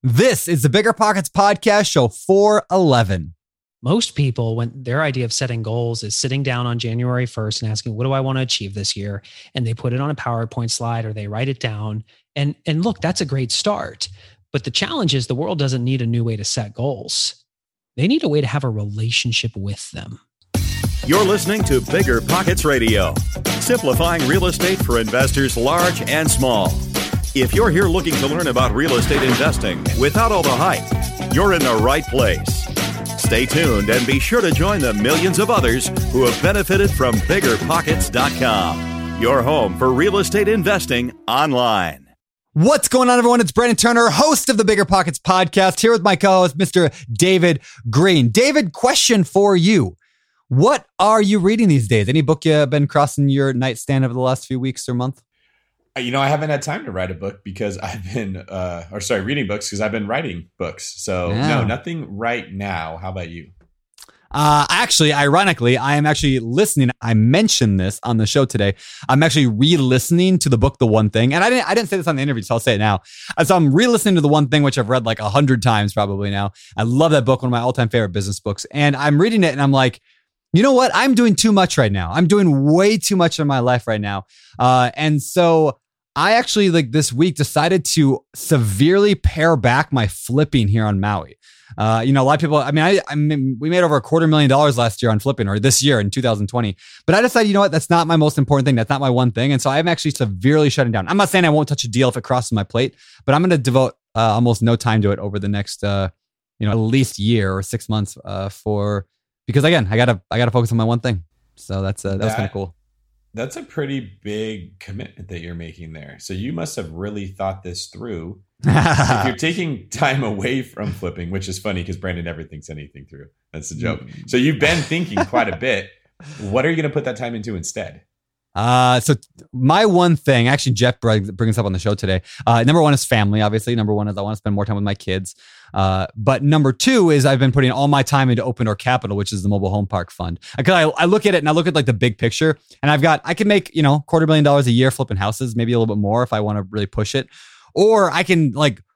This is the Bigger Pockets Podcast, show 411. Most people, when their idea of setting goals is sitting down on January 1st and asking, what do I want to achieve this year? And they put it on a PowerPoint slide or they write it down. And look, that's a great start. But the challenge is the world doesn't need a new way to set goals. They need a way to have a relationship with them. You're listening to Bigger Pockets Radio, simplifying real estate for investors large and small. If you're here looking to learn about real estate investing without all the hype, you're in the right place. Stay tuned and be sure to join the millions of others who have benefited from BiggerPockets.com, your home for real estate investing online. What's going on, everyone? It's Brandon Turner, host of the Bigger Pockets Podcast, here with my co-host, Mr. David Green. David, question for you. What are you reading these days? Any book you've been crossing your nightstand over the last few weeks or month? I haven't had time to write a book because I've been, reading books because I've been writing books. So no, nothing right now. How about you? Actually, ironically, I am actually listening. I mentioned this on the show today. I'm actually re-listening to the book, The One Thing. And I didn't say this on the interview, so I'll say it now. So I'm re-listening to The One Thing, which I've read like 100 times probably now. I love that book, one of my all-time favorite business books. And I'm reading it and I'm like, you know what? I'm doing too much right now. I'm doing way too much in my life right now. And so I actually, this week, decided to severely pare back my flipping here on Maui. A lot of people, we made over $250,000 last year on flipping, or this year in 2020. But I decided, you know what? That's not my most important thing. That's not my one thing. And so I'm actually severely shutting down. I'm not saying I won't touch a deal if it crosses my plate, but I'm going to devote almost no time to it over the next, at least year or 6 months because again, I gotta focus on my one thing. So that was kind of cool. That's a pretty big commitment that you're making there. So you must have really thought this through. If you're taking time away from flipping, which is funny because Brandon never thinks anything through. That's the joke. So you've been thinking quite a bit. What are you going to put that time into instead? So my one thing, actually, Jeff brings up on the show today. Number one is family. Obviously, number one is I want to spend more time with my kids. But number two is I've been putting all my time into Open Door Capital, which is the mobile home park fund. Because I look at it and I look at like the big picture, and I can make $250,000 a year flipping houses, maybe a little bit more if I want to really push it, or I can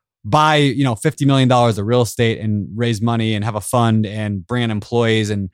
buy $50 million of real estate and raise money and have a fund and bring in employees and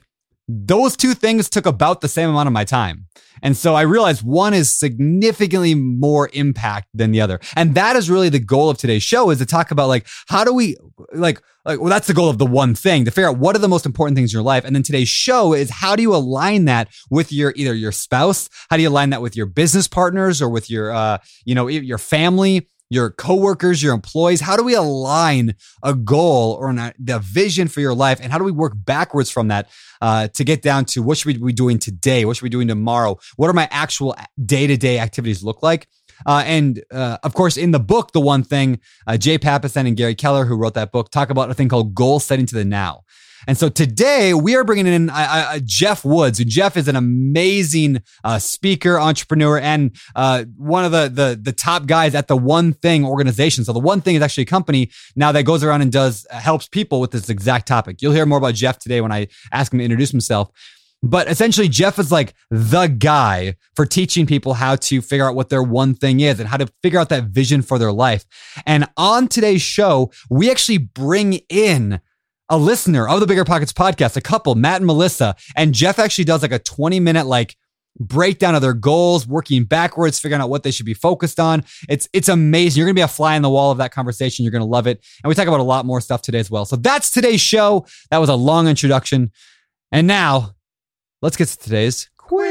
those two things took about the same amount of my time. And so I realized one is significantly more impact than the other. And that is really the goal of today's show, is to talk about how do we that's the goal of the one thing, to figure out what are the most important things in your life. And then today's show is how do you align that with either your spouse? How do you align that with your business partners or with your, your family, your coworkers, your employees? How do we align a goal or the vision for your life? And how do we work backwards from that to get down to what should we be doing today? What should we be doing tomorrow? What are my actual day-to-day activities look like? And of course, in the book, The One Thing, Jay Papasan and Gary Keller, who wrote that book, talk about a thing called goal setting to the now. And so today we are bringing in Jeff Woods. Jeff is an amazing speaker, entrepreneur, and one of the top guys at the One Thing organization. So the One Thing is actually a company now that goes around and helps people with this exact topic. You'll hear more about Jeff today when I ask him to introduce himself. But essentially, Jeff is the guy for teaching people how to figure out what their one thing is and how to figure out that vision for their life. And on today's show, we actually bring in a listener of the Bigger Pockets Podcast, a couple, Matt and Melissa. And Jeff actually does a 20-minute breakdown of their goals, working backwards, figuring out what they should be focused on. It's amazing. You're going to be a fly on the wall of that conversation. You're going to love it. And we talk about a lot more stuff today as well. So that's today's show. That was a long introduction. And now let's get to today's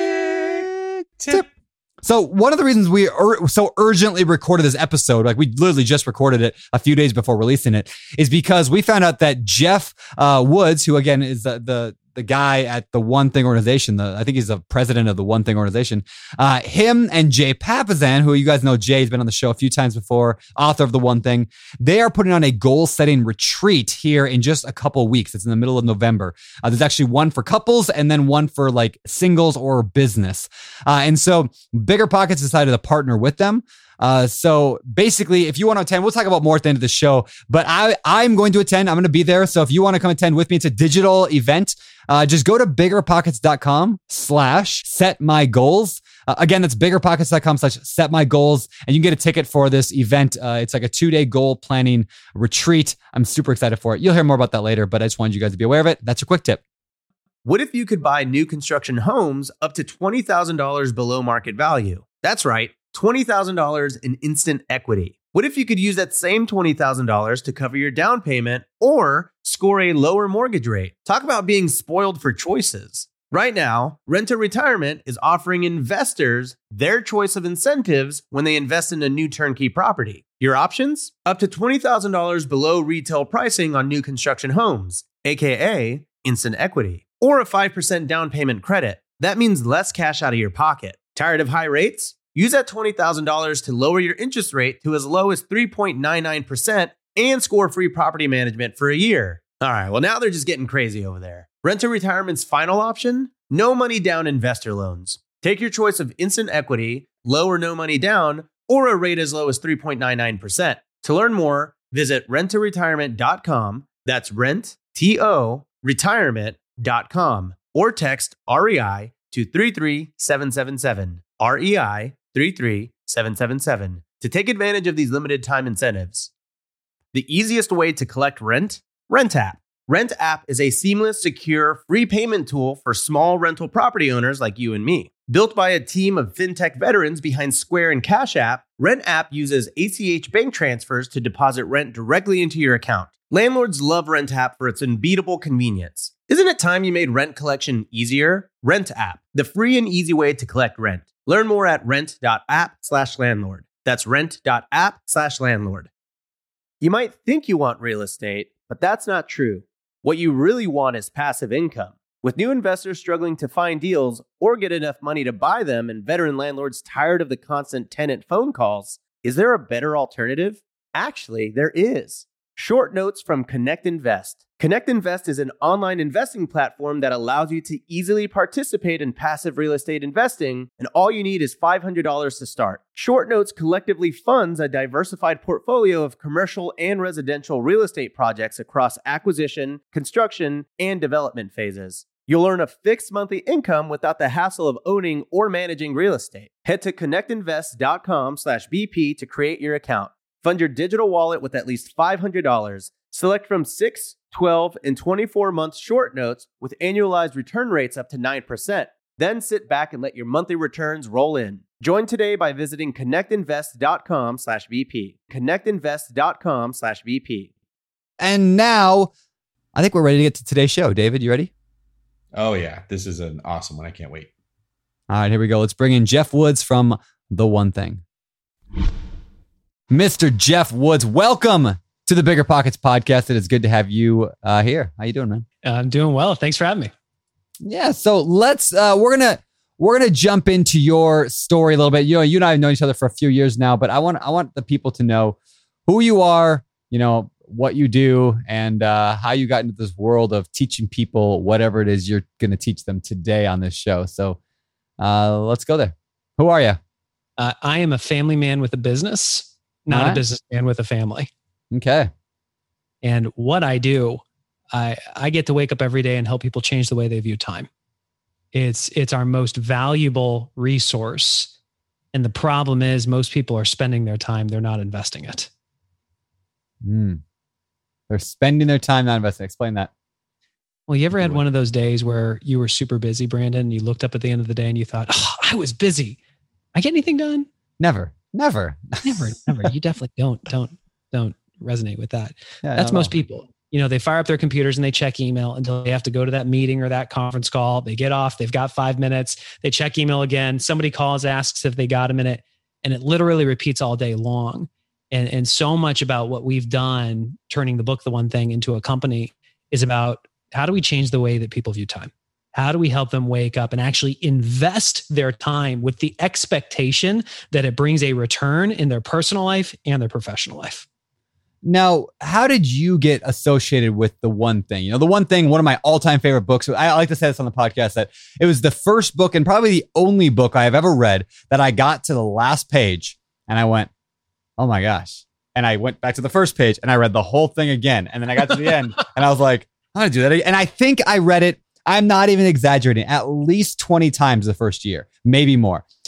quick tip. So one of the reasons we so urgently recorded this episode, we literally just recorded it a few days before releasing it, is because we found out that Jeff Woods, who again is the guy at the One Thing organization, I think he's the president of the One Thing organization, him and Jay Papasan, who you guys know, Jay's been on the show a few times before, author of the One Thing, they are putting on a goal setting retreat here in just a couple of weeks. It's in the middle of November. There's actually one for couples and then one for singles or business. And so Bigger Pockets decided to partner with them. So basically, if you want to attend, we'll talk about more at the end of the show, but I'm going to attend. I'm going to be there. So if you want to come attend with me, it's a digital event. Just go to biggerpockets.com/setmygoals. Again, that's biggerpockets.com/setmygoals. And you can get a ticket for this event. It's like a 2-day goal planning retreat. I'm super excited for it. You'll hear more about that later, but I just wanted you guys to be aware of it. That's your quick tip. What if you could buy new construction homes up to $20,000 below market value? That's right, $20,000 in instant equity. What if you could use that same $20,000 to cover your down payment or score a lower mortgage rate? Talk about being spoiled for choices. Right now, Rent to Retirement is offering investors their choice of incentives when they invest in a new turnkey property. Your options? Up to $20,000 below retail pricing on new construction homes, aka instant equity, or a 5% down payment credit. That means less cash out of your pocket. Tired of high rates? Use that $20,000 to lower your interest rate to as low as 3.99% and score free property management for a year. All right, well, now they're just getting crazy over there. Rent to Retirement's final option? No money down investor loans. Take your choice of instant equity, low or no money down, or a rate as low as 3.99%. To learn more, visit renttoretirement.com. That's retirement.com, or text REI to 33777. REI 33777 to take advantage of these limited time incentives. The easiest way to collect rent? RentApp. RentApp is a seamless, secure, free payment tool for small rental property owners like you and me. Built by a team of fintech veterans behind Square and Cash App, RentApp uses ACH bank transfers to deposit rent directly into your account. Landlords love RentApp for its unbeatable convenience. Isn't it time you made rent collection easier? RentApp, the free and easy way to collect rent. Learn more at rent.app/landlord. That's rent.app/landlord. You might think you want real estate, but that's not true. What you really want is passive income. With new investors struggling to find deals or get enough money to buy them and veteran landlords tired of the constant tenant phone calls, is there a better alternative? Actually, there is. Short notes from Connect Invest. Connect Invest is an online investing platform that allows you to easily participate in passive real estate investing, and all you need is $500 to start. Short Notes collectively funds a diversified portfolio of commercial and residential real estate projects across acquisition, construction, and development phases. You'll earn a fixed monthly income without the hassle of owning or managing real estate. Head to connectinvest.com/BP to create your account. Fund your digital wallet with at least $500. Select from 6, 12, and 24-month short notes with annualized return rates up to 9%. Then sit back and let your monthly returns roll in. Join today by visiting connectinvest.com/BP. Connectinvest.com/BP. And now, I think we're ready to get to today's show. David, you ready? Oh, yeah. This is an awesome one. I can't wait. All right, here we go. Let's bring in Jeff Woods from The One Thing. Mr. Jeff Woods, welcome to the Bigger Pockets podcast. It is good to have you here. How you doing, man? I'm doing well. Thanks for having me. Yeah. So let's we're gonna jump into your story a little bit. You know, you and I have known each other for a few years now, but I want the people to know who you are. You know, what you do, and how you got into this world of teaching people whatever it is you're going to teach them today on this show. So let's go there. Who are you? I am a family man with a business. Not a businessman with a family. Okay. And what I do, I get to wake up every day and help people change the way they view time. It's our most valuable resource. And the problem is most people are spending their time. They're not investing it. They're spending their time, not investing. Explain that. Well, you ever had one of those days where you were super busy, Brandon, and you looked up at the end of the day and you thought, oh, I was busy. I get anything done? Never. You definitely don't resonate with that. Yeah, that's most people. You know, they fire up their computers and they check email until they have to go to that meeting or that conference call. They get off, they've got 5 minutes. They check email again. Somebody calls, asks if they got a minute, and it literally repeats all day long. And so much about what we've done, turning the book, The One Thing, into a company is about how do we change the way that people view time? How do we help them wake up and actually invest their time with the expectation that it brings a return in their personal life and their professional life? Now, how did you get associated with The One Thing? You know, The One Thing, one of my all-time favorite books. I like to say this on the podcast that it was the first book and probably the only book I have ever read that I got to the last page and I went, oh my gosh. And I went back to the first page and I read the whole thing again. And then I got to the end and I was like, I'm going to do that again. And I think I read it, I'm not even exaggerating, at least 20 times the first year, maybe more.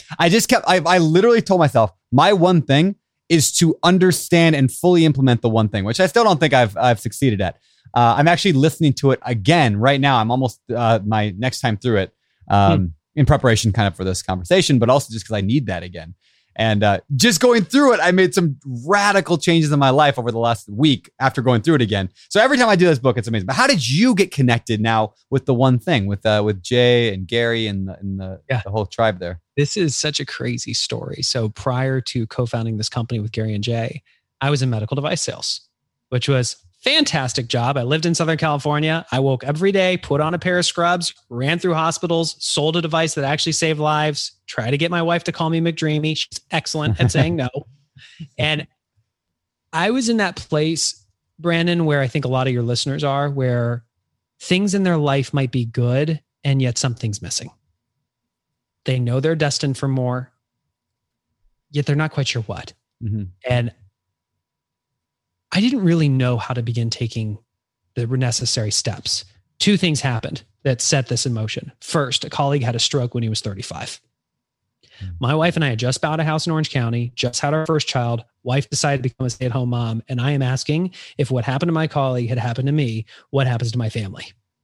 I literally told myself, my one thing is to understand and fully implement the one thing, which I still don't think I've succeeded at. I'm actually listening to it again right now. I'm almost my next time through it in preparation kind of for this conversation, but also just because I need that again. And just going through it, I made some radical changes in my life over the last week after going through it again. So every time I do this book, it's amazing. But how did you get connected now with the one thing, with Jay and Gary and the whole tribe there? This is such a crazy story. So prior to co-founding this company with Gary and Jay, I was in medical device sales, which was fantastic job. I lived in Southern California. I woke every day, put on a pair of scrubs, ran through hospitals, sold a device that actually saved lives, tried to get my wife to call me McDreamy. She's excellent at saying no. And I was in that place, Brandon, where I think a lot of your listeners are, where things in their life might be good and yet something's missing. They know they're destined for more, yet they're not quite sure what. Mm-hmm. And I didn't really know how to begin taking the necessary steps. Two things happened that set this in motion. First, a colleague had a stroke when he was 35. My wife and I had just bought a house in Orange County, just had our first child. Wife decided to become a stay-at-home mom. And I am asking, if what happened to my colleague had happened to me, what happens to my family?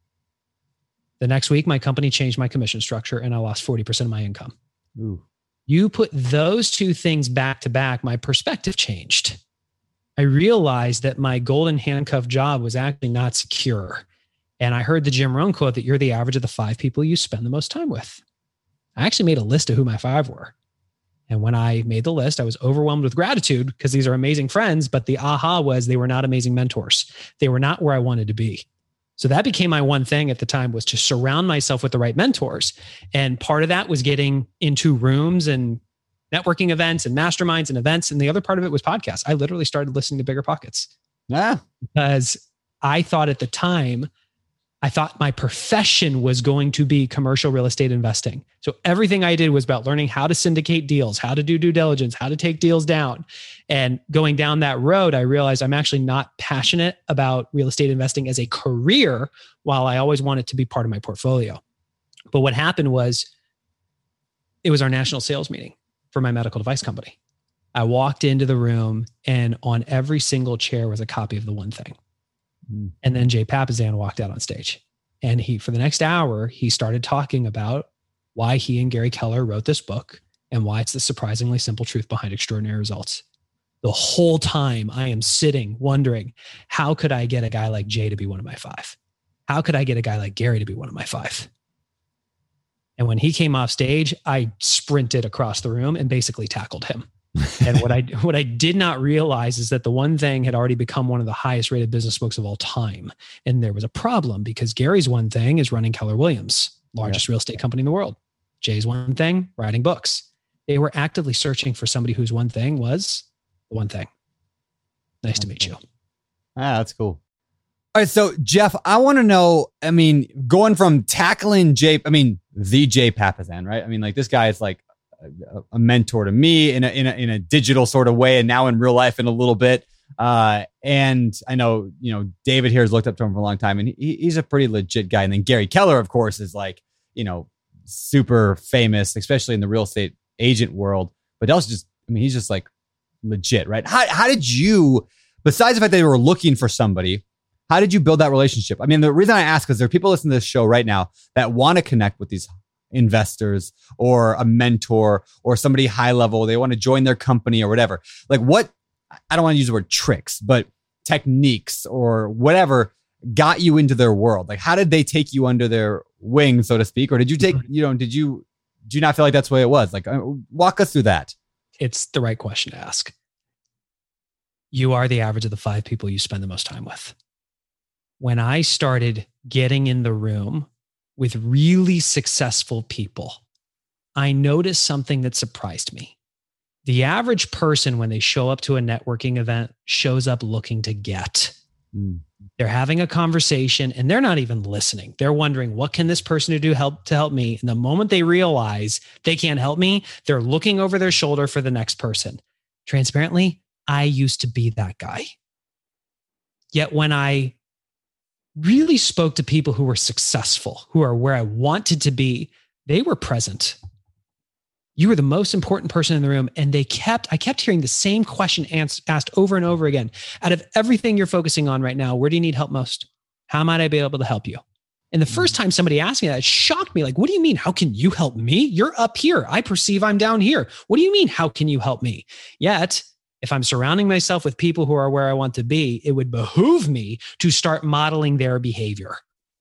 The next week, my company changed my commission structure and I lost 40% of my income. Ooh. You put those two things back to back, my perspective changed. I realized that my golden handcuff job was actually not secure. And I heard the Jim Rohn quote that you're the average of the 5 people you spend the most time with. I actually made a list of who my 5 were. And when I made the list, I was overwhelmed with gratitude because these are amazing friends, but the aha was they were not amazing mentors. They were not where I wanted to be. So that became my one thing at the time, was to surround myself with the right mentors. And part of that was getting into rooms and networking events and masterminds and events. And the other part of it was podcasts. I literally started listening to Bigger Pockets. Yeah. Because I thought at the time, I thought my profession was going to be commercial real estate investing. So everything I did was about learning how to syndicate deals, how to do due diligence, how to take deals down. And going down that road, I realized I'm actually not passionate about real estate investing as a career, while I always want it to be part of my portfolio. But what happened was, it was our national sales meeting for my medical device company. I walked into the room and on every single chair was a copy of The One Thing. And then Jay Papasan walked out on stage, and for the next hour, he started talking about why he and Gary Keller wrote this book and why it's the surprisingly simple truth behind extraordinary results. The whole time I am sitting wondering, how could I get a guy like Jay to be one of my 5? How could I get a guy like Gary to be one of my 5? And when he came off stage, I sprinted across the room and basically tackled him. And what I did not realize is that The One Thing had already become one of the highest rated business books of all time. And there was a problem, because Gary's One Thing is running Keller Williams, largest real estate company in the world. Jay's One Thing, writing books. They were actively searching for somebody whose one thing was The One Thing. Nice to meet you. Ah, that's cool. All right. So Jeff, I want to know, going from tackling the Jay Papasan, right? Like, this guy is like a mentor to me in a digital sort of way, and now in real life in a little bit. And I know, David here has looked up to him for a long time, and he's a pretty legit guy. And then Gary Keller, of course, is like, super famous, especially in the real estate agent world, but also he's just like legit, right? How did you, besides the fact that they were looking for somebody, how did you build that relationship? The reason I ask is there are people listening to this show right now that want to connect with these investors or a mentor or somebody high level. They want to join their company or whatever. Like, what, I don't want to use the word tricks, but techniques or whatever got you into their world? Like, how did they take you under their wing, so to speak? Or did you take, do you not feel like that's the way it was? Like, walk us through that. It's the right question to ask. You are the average of the 5 people you spend the most time with. When I started getting in the room with really successful people, I noticed something that surprised me. The average person, when they show up to a networking event, shows up looking to get. They're having a conversation and they're not even listening. They're wondering, what can this person do to help me? And the moment they realize they can't help me, they're looking over their shoulder for the next person. Transparently, I used to be that guy. Yet when I really spoke to people who were successful, who are where I wanted to be, they were present. You were the most important person in the room. And I kept hearing the same question asked over and over again. Out of everything you're focusing on right now, where do you need help most? How might I be able to help you? And the first time somebody asked me that, it shocked me. Like, what do you mean? How can you help me? You're up here. I perceive I'm down here. What do you mean? How can you help me? Yet, if I'm surrounding myself with people who are where I want to be, it would behoove me to start modeling their behavior.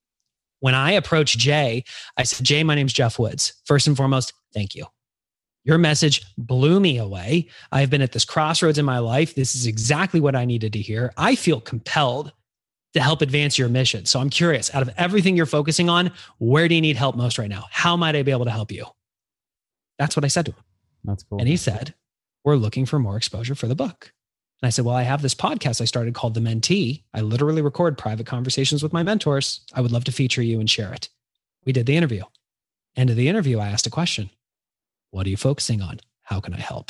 When I approached Jay, I said, Jay, my name's Jeff Woods. First and foremost, thank you. Your message blew me away. I've been at this crossroads in my life. This is exactly what I needed to hear. I feel compelled to help advance your mission. So I'm curious, out of everything you're focusing on, where do you need help most right now? How might I be able to help you? That's what I said to him. That's cool. And he said, we're looking for more exposure for the book. And I said, well, I have this podcast I started called The Mentee. I literally record private conversations with my mentors. I would love to feature you and share it. We did the interview. End of the interview, I asked a question. What are you focusing on? How can I help?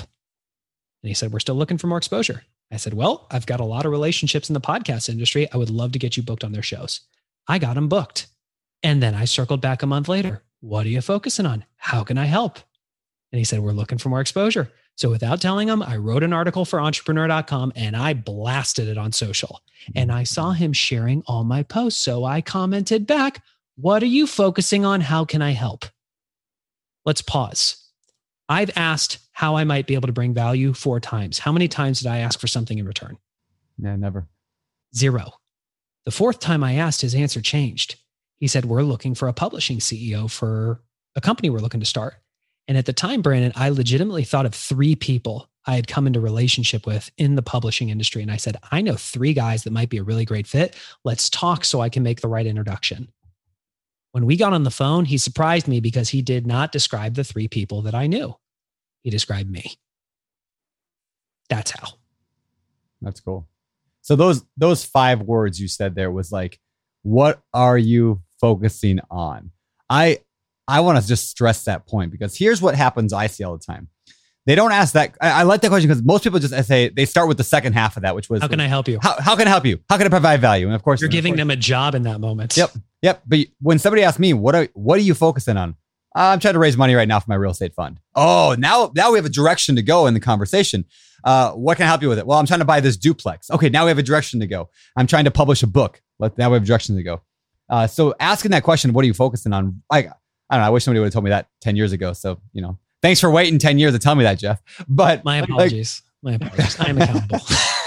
And he said, we're still looking for more exposure. I said, well, I've got a lot of relationships in the podcast industry. I would love to get you booked on their shows. I got him booked. And then I circled back a month later. What are you focusing on? How can I help? And he said, we're looking for more exposure. So without telling him, I wrote an article for entrepreneur.com and I blasted it on social. And I saw him sharing all my posts. So I commented back, what are you focusing on? How can I help? Let's pause. I've asked how I might be able to bring value 4 times. How many times did I ask for something in return? Yeah, never. 0. The 4th time I asked, his answer changed. He said, we're looking for a publishing CEO for a company we're looking to start. And at the time, Brandon, I legitimately thought of 3 people I had come into relationship with in the publishing industry. And I said, I know 3 guys that might be a really great fit. Let's talk so I can make the right introduction. When we got on the phone, he surprised me because he did not describe the 3 people that I knew. He described me. That's how. That's cool. So those 5 words you said there was like, what are you focusing on? I want to just stress that point because here's what happens I see all the time. They don't ask that. I like that question because most people just say they start with the second half of that, which was, how can I help you? How can I help you? How can I provide value? And of course, you're giving them a job in that moment. Yep. But when somebody asks me, what are you focusing on? I'm trying to raise money right now for my real estate fund. Oh, now we have a direction to go in the conversation. What can I help you with it? Well, I'm trying to buy this duplex. Okay, now we have a direction to go. I'm trying to publish a book. Now we have a direction to go. So asking that question, what are you focusing on? I don't know. I wish somebody would have told me that 10 years ago. So, thanks for waiting 10 years to tell me that, Jeff. But my apologies. I am accountable.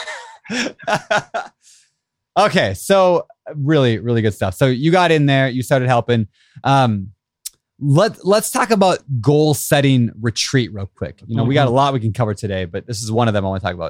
Okay. So really, really good stuff. So you got in there, you started helping. Let's talk about goal setting retreat real quick. We got a lot we can cover today, but this is one of them I want to talk about.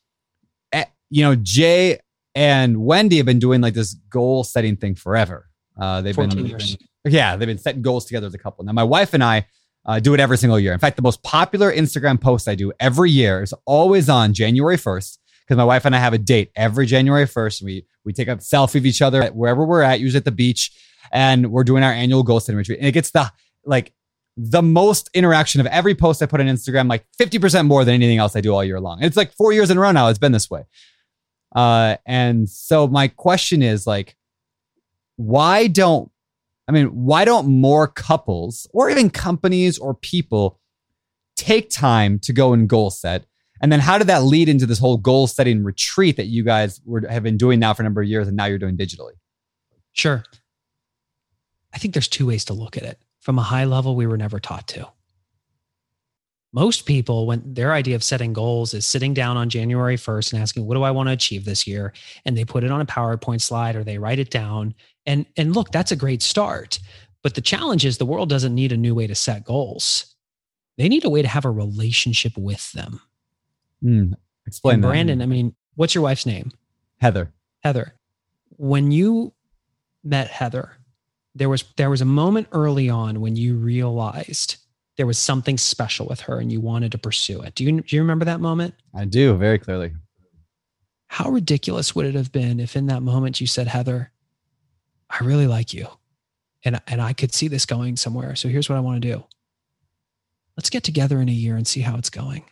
Jay and Wendy have been doing like this goal setting thing forever. They've 14 years. Yeah, they've been setting goals together as a couple. Now, my wife and I do it every single year. In fact, the most popular Instagram post I do every year is always on January 1st because my wife and I have a date every January 1st. We take a selfie of each other wherever we're at, usually at the beach, and we're doing our annual goal setting retreat. And it gets the most interaction of every post I put on Instagram, like 50% more than anything else I do all year long. And it's like 4 years in a row now. It's been this way. And so my question is like, why don't more couples or even companies or people take time to go and goal set? And then how did that lead into this whole goal setting retreat that you guys have been doing now for a number of years and now you're doing digitally? Sure. I think there's 2 ways to look at it. From a high level, we were never taught to. Most people, when their idea of setting goals is sitting down on January 1st and asking, what do I want to achieve this year? And they put it on a PowerPoint slide or they write it down. And look, that's a great start. But the challenge is the world doesn't need a new way to set goals. They need a way to have a relationship with them. Explain that. Brandon, what's your wife's name? Heather. When you met Heather, there was a moment early on when you realized there was something special with her and you wanted to pursue it. Do you remember that moment? I do, very clearly. How ridiculous would it have been if in that moment you said, Heather, I really like you and I could see this going somewhere. So here's what I want to do. Let's get together in a year and see how it's going.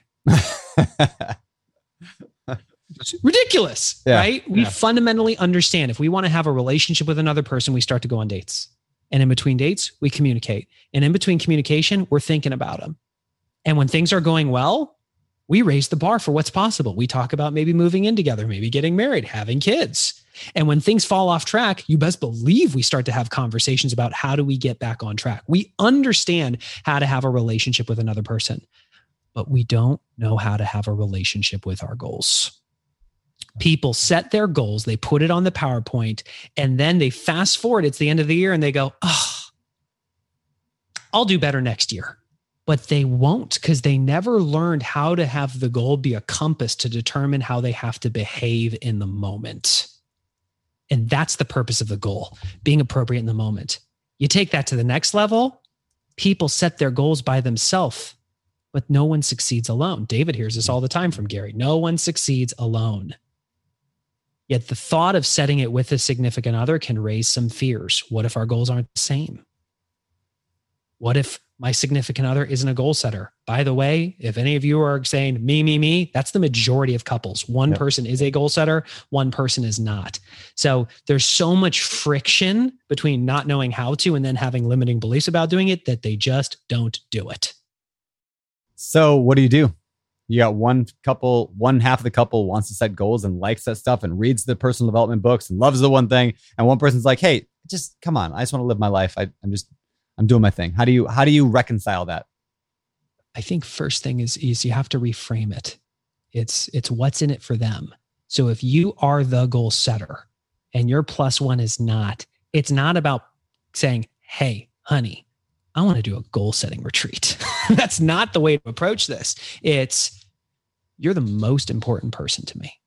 It's ridiculous, right? We fundamentally understand if we want to have a relationship with another person, we start to go on dates. And in between dates, we communicate. And in between communication, we're thinking about them. And when things are going well, we raise the bar for what's possible. We talk about maybe moving in together, maybe getting married, having kids. And when things fall off track, you best believe we start to have conversations about how do we get back on track. We understand how to have a relationship with another person, but we don't know how to have a relationship with our goals. People set their goals, they put it on the PowerPoint, and then they fast forward. It's the end of the year and they go, I'll do better next year. But they won't, because they never learned how to have the goal be a compass to determine how they have to behave in the moment. And that's the purpose of the goal, being appropriate in the moment. You take that to the next level, people set their goals by themselves, but no one succeeds alone. David hears this all the time from Gary. No one succeeds alone. Yet the thought of setting it with a significant other can raise some fears. What if our goals aren't the same? What if my significant other isn't a goal setter? By the way, if any of you are saying me, that's the majority of couples. One person is a goal setter, one person is not. So there's so much friction between not knowing how to and then having limiting beliefs about doing it that they just don't do it. So what do? You got one half of the couple wants to set goals and likes that stuff and reads the personal development books and loves the one thing. And one person's like, hey, just come on. I just want to live my life. I'm doing my thing. How do you reconcile that? I think first thing is you have to reframe it. It's what's in it for them. So if you are the goal setter and your plus one is not, it's not about saying, hey, honey, I want to do a goal setting retreat. That's not the way to approach this. It's, you're the most important person to me.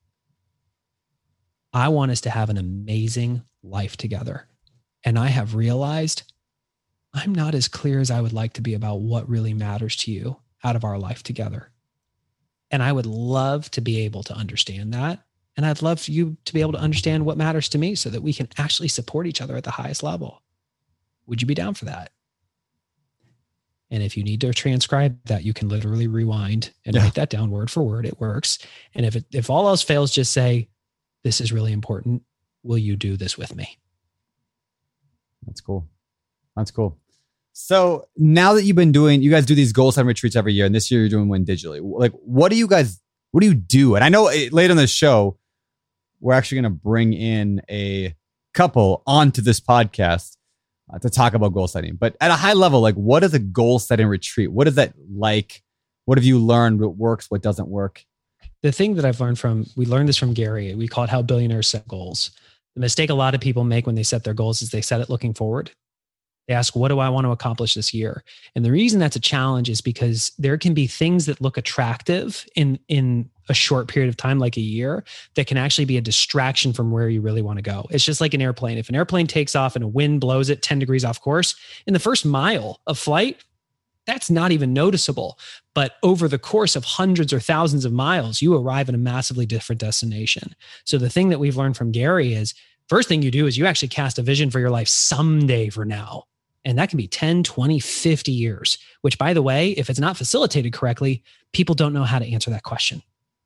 I want us to have an amazing life together. And I have realized I'm not as clear as I would like to be about what really matters to you out of our life together. And I would love to be able to understand that. And I'd love for you to be able to understand what matters to me so that we can actually support each other at the highest level. Would you be down for that? And if you need to transcribe that, you can literally rewind and write that down word for word. It works. And if all else fails, just say, this is really important. Will you do this with me? That's cool. So now that you guys do these goal setting retreats every year, and this year you're doing one digitally. Like, what do you do? And I know later in the show, we're actually going to bring in a couple onto this podcast to talk about goal setting. But at a high level, like, what is a goal setting retreat? What is that like? What have you learned? What works? What doesn't work? The thing that I've learned we learned this from Gary. We call it How Billionaires Set Goals. The mistake a lot of people make when they set their goals is they set it looking forward. They ask, what do I want to accomplish this year? And the reason that's a challenge is because there can be things that look attractive in a short period of time, like a year, that can actually be a distraction from where you really want to go. It's just like an airplane. If an airplane takes off and a wind blows it 10 degrees off course, in the first mile of flight, that's not even noticeable. But over the course of hundreds or thousands of miles, you arrive at a massively different destination. So the thing that we've learned from Gary is, first thing you do is you actually cast a vision for your life someday for now. And that can be 10, 20, 50 years, which, by the way, if it's not facilitated correctly, people don't know how to answer that question.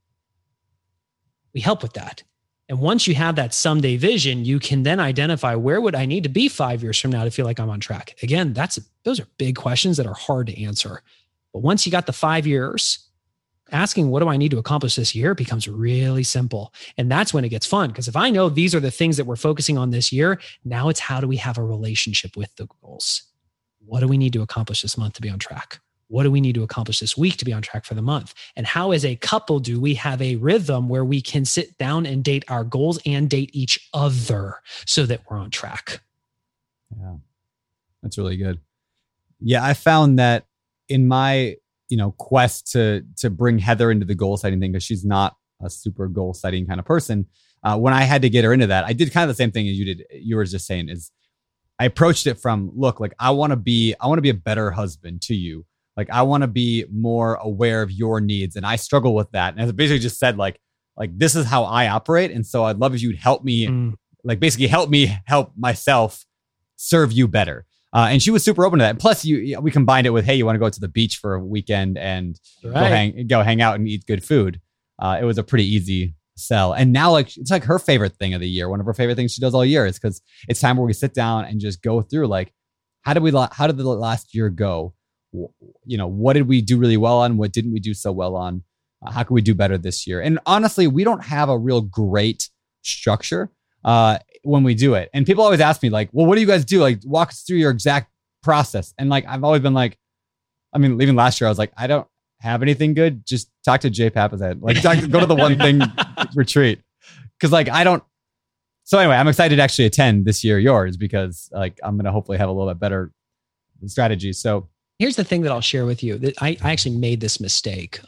We help with that. And once you have that someday vision, you can then identify, where would I need to be 5 years from now to feel like I'm on track? Again, those are big questions that are hard to answer. But once you got the 5 years, asking, what do I need to accomplish this year, becomes really simple. And that's when it gets fun. Because if I know these are the things that we're focusing on this year, now it's, how do we have a relationship with the goals? What do we need to accomplish this month to be on track? What do we need to accomplish this week to be on track for the month? And how, as a couple, do we have a rhythm where we can sit down and date our goals and date each other so that we're on track? Yeah, that's really good. Yeah, I found that in my quest to bring Heather into the goal setting thing, because she's not a super goal setting kind of person. When I had to get her into that, I did kind of the same thing as you did. You were just saying, is I approached it from, look, like, I want to be a better husband to you. Like, I want to be more aware of your needs. And I struggle with that. And I basically just said, like, this is how I operate. And so I'd love if you'd help me, basically help me help myself serve you better. And she was super open to that. And plus, we combined it with, hey, you want to go to the beach for a weekend and go hang out and eat good food. It was a pretty easy sell. And now, like, it's like her favorite thing of the year. One of her favorite things she does all year is, because it's time where we sit down and just go through, like, how did the last year go? what did we do really well on? What didn't we do so well on? How can we do better this year? And honestly, we don't have a real great structure when we do it. And people always ask me like, well, what do you guys do? Like, walk us through your exact process. And like, I've always been like, I mean, leaving last year, I was like, I don't have anything good. Just talk to Jay Papasan. Like, go to the One Thing retreat. Cause like, I don't. So anyway, I'm excited to actually attend this year yours because like, I'm going to hopefully have a little bit better strategy. So here's the thing that I'll share with you that I actually made this mistake.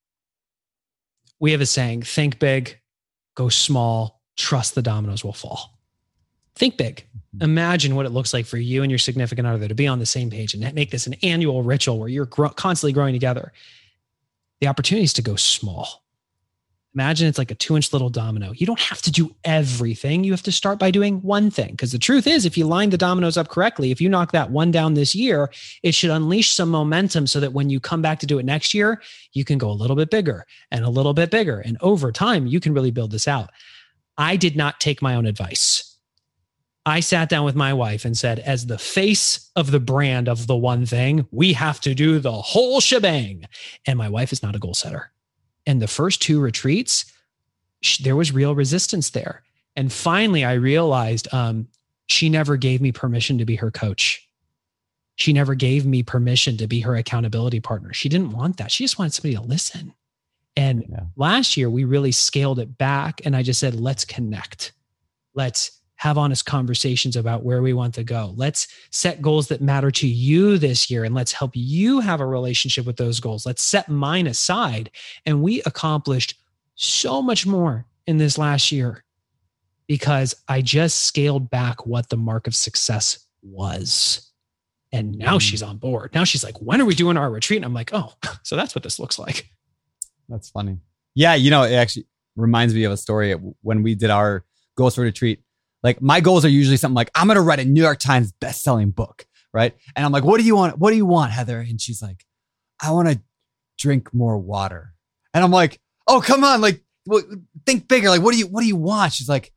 We have a saying, think big, go small, trust the dominoes will fall. Think big. Imagine what it looks like for you and your significant other to be on the same page and make this an annual ritual where you're constantly growing together. The opportunity is to go small. Imagine it's like a 2-inch little domino. You don't have to do everything. You have to start by doing one thing. Because the truth is, if you line the dominoes up correctly, if you knock that one down this year, it should unleash some momentum so that when you come back to do it next year, you can go a little bit bigger and a little bit bigger. And over time, you can really build this out. I did not take my own advice. I sat down with my wife and said, as the face of the brand of the One Thing, we have to do the whole shebang. And my wife is not a goal setter. And the first 2 retreats, there was real resistance there. And finally, I realized she never gave me permission to be her coach. She never gave me permission to be her accountability partner. She didn't want that. She just wanted somebody to listen. And last year, we really scaled it back. And I just said, let's connect. Let's have honest conversations about where we want to go. Let's set goals that matter to you this year, and let's help you have a relationship with those goals. Let's set mine aside. And we accomplished so much more in this last year because I just scaled back what the mark of success was. And now she's on board. Now she's like, when are we doing our retreat? And I'm like, oh, so that's what this looks like. That's funny. Yeah. It actually reminds me of a story when we did our goals for retreat. Like my goals are usually something like, I'm going to write a New York Times best-selling book. Right. And I'm like, what do you want? What do you want, Heather? And she's like, I want to drink more water. And I'm like, oh, come on. Like, think bigger. Like, what do you want? She's like,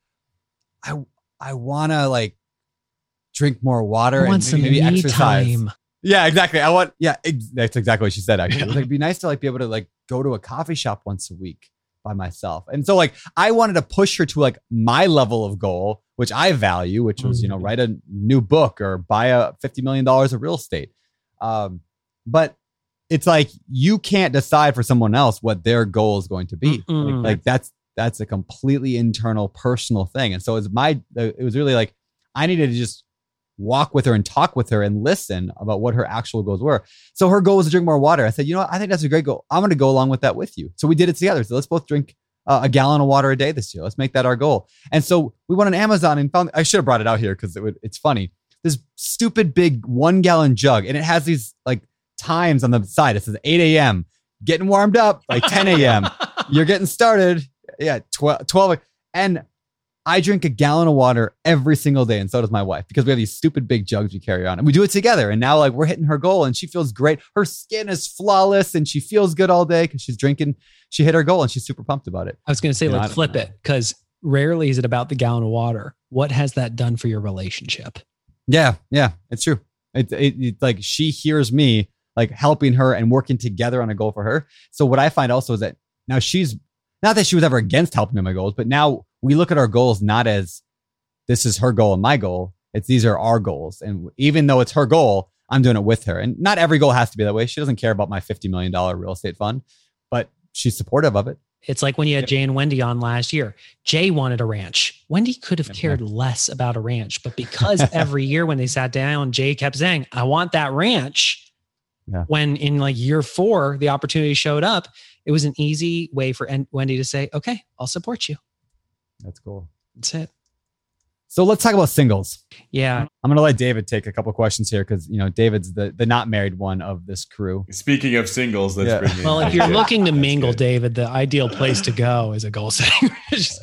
I want to like drink more water and maybe exercise. Time. Yeah, exactly. That's exactly what she said. Actually, it was like, it'd be nice to like be able to like go to a coffee shop once a week by myself. And so like, I wanted to push her to like my level of goal, which I value, which was, write a new book or buy $50 million of real estate. But it's like, you can't decide for someone else what their goal is going to be. Like that's a completely internal personal thing. And so it was really like, I needed to just walk with her and talk with her and listen about what her actual goals were. So her goal was to drink more water. I said, you know what? I think that's a great goal. I'm going to go along with that with you. So we did it together. So let's both drink a gallon of water a day this year. Let's make that our goal. And so we went on Amazon and found, I should have brought it out here because it's funny. This stupid big 1 gallon jug. And it has these like times on the side. It says 8 a.m. getting warmed up, like 10 a.m. You're getting started. Yeah. 12. And I drink a gallon of water every single day. And so does my wife, because we have these stupid big jugs we carry around and we do it together. And now like we're hitting her goal and she feels great. Her skin is flawless and she feels good all day because she's drinking. She hit her goal and she's super pumped about it. I was going to say, flip it, because rarely is it about the gallon of water. What has that done for your relationship? Yeah. Yeah, it's true. It's like she hears me like helping her and working together on a goal for her. So what I find also is that now she's not that she was ever against helping me with my goals, but now we look at our goals not as this is her goal and my goal. It's these are our goals. And even though it's her goal, I'm doing it with her. And not every goal has to be that way. She doesn't care about my $50 million real estate fund, but she's supportive of it. It's like when you had Jay and Wendy on last year. Jay wanted a ranch. Wendy could have cared less about a ranch, but because every year when they sat down, Jay kept saying, I want that ranch. Yeah. When in like year 4, the opportunity showed up, it was an easy way for Wendy to say, okay, I'll support you. That's cool. That's it. So let's talk about singles. Yeah. I'm going to let David take a couple questions here because, David's the not married one of this crew. Speaking of singles, let's bring in. Well, if you're looking to mingle, good. David, the ideal place to go is a goal setting.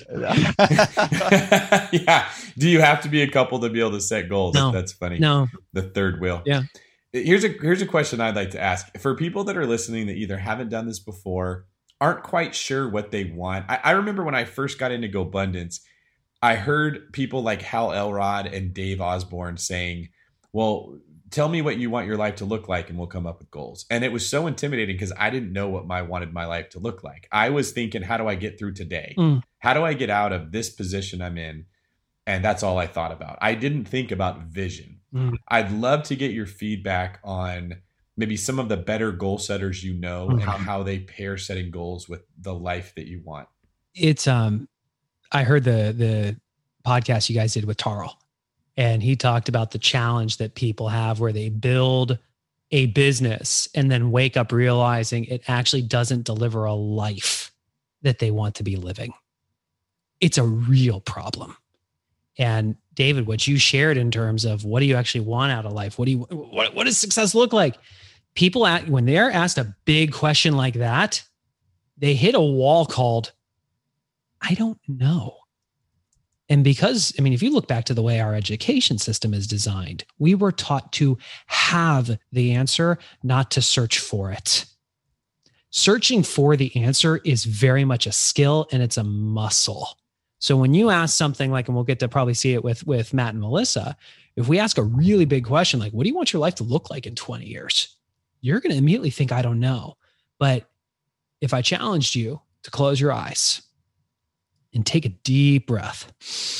Yeah. Do you have to be a couple to be able to set goals? No. That's funny. No. The third wheel. Yeah. Here's a question I'd like to ask. For people that are listening that either haven't done this before, aren't quite sure what they want. I remember when I first got into GoBundance, I heard people like Hal Elrod and Dave Osborne saying, well, tell me what you want your life to look like and we'll come up with goals. And it was so intimidating because I didn't know what I wanted my life to look like. I was thinking, how do I get through today? How do I get out of this position I'm in? And that's all I thought about. I didn't think about vision. I'd love to get your feedback on maybe some of the better goal setters and how they pair setting goals with the life that you want. It's I heard the podcast you guys did with Tarl, and he talked about the challenge that people have where they build a business and then wake up realizing it actually doesn't deliver a life that they want to be living. It's a real problem. And David, what you shared in terms of what do you actually want out of life? What does success look like? People, when they're asked a big question like that, they hit a wall called, I don't know. And because, if you look back to the way our education system is designed, we were taught to have the answer, not to search for it. Searching for the answer is very much a skill and it's a muscle. So when you ask something like, and we'll get to probably see it with Matt and Melissa, if we ask a really big question, like, what do you want your life to look like in 20 years? You're going to immediately think, I don't know. But if I challenged you to close your eyes and take a deep breath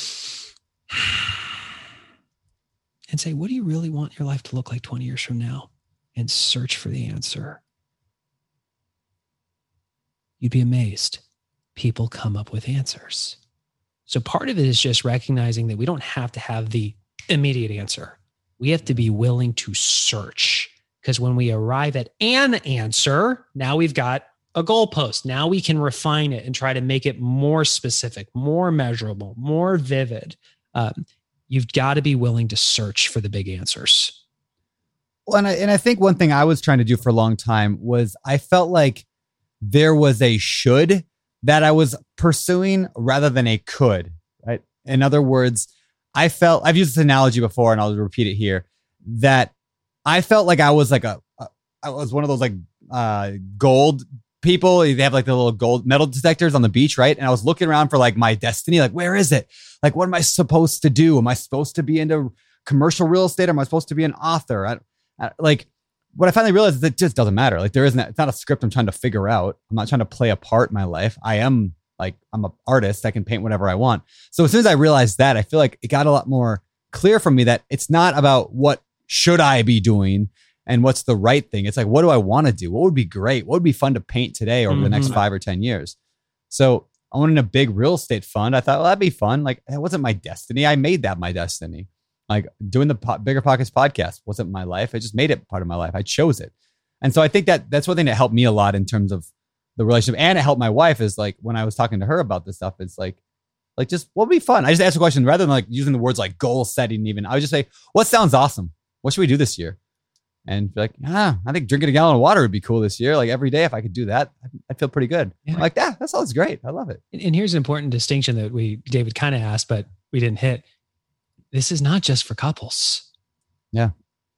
and say, what do you really want your life to look like 20 years from now? And search for the answer. You'd be amazed. People come up with answers. So part of it is just recognizing that we don't have to have the immediate answer. We have to be willing to search, because when we arrive at an answer, now we've got a goalpost. Now we can refine it and try to make it more specific, more measurable, more vivid. You've got to be willing to search for the big answers. Well, and I think one thing I was trying to do for a long time was I felt like there was a should that I was pursuing rather than a could. Right? In other words, I've used this analogy before and I'll repeat it here, that I felt like I was like I was one of those like gold people. They have like the little gold metal detectors on the beach, right? And I was looking around for like my destiny, like, where is it? Like, what am I supposed to do? Am I supposed to be into commercial real estate? Or am I supposed to be an author? Like, what I finally realized is it just doesn't matter. Like, it's not a script I'm trying to figure out. I'm not trying to play a part in my life. I'm an artist. I can paint whatever I want. So as soon as I realized that, I feel like it got a lot more clear for me that it's not about what should I be doing and what's the right thing. It's like, what do I want to do? What would be great? What would be fun to paint today or over the next 5 or 10 years? So I wanted a big real estate fund. I thought, well, that'd be fun. Like, that wasn't my destiny. I made that my destiny. Like, doing the Bigger Pockets podcast wasn't my life. I just made it part of my life. I chose it. And so I think that's one thing that helped me a lot in terms of the relationship. And it helped my wife is like, when I was talking to her about this stuff, it's like just what would be fun? I just asked a question rather than like using the words like goal setting even. I would just say, what sounds awesome? What should we do this year? And be like, I think drinking a gallon of water would be cool this year. Like, every day, if I could do that, I'd feel pretty good. Yeah. I'm like, that sounds great. I love it. And here's an important distinction that David kind of asked, but we didn't hit. This is not just for couples. Yeah.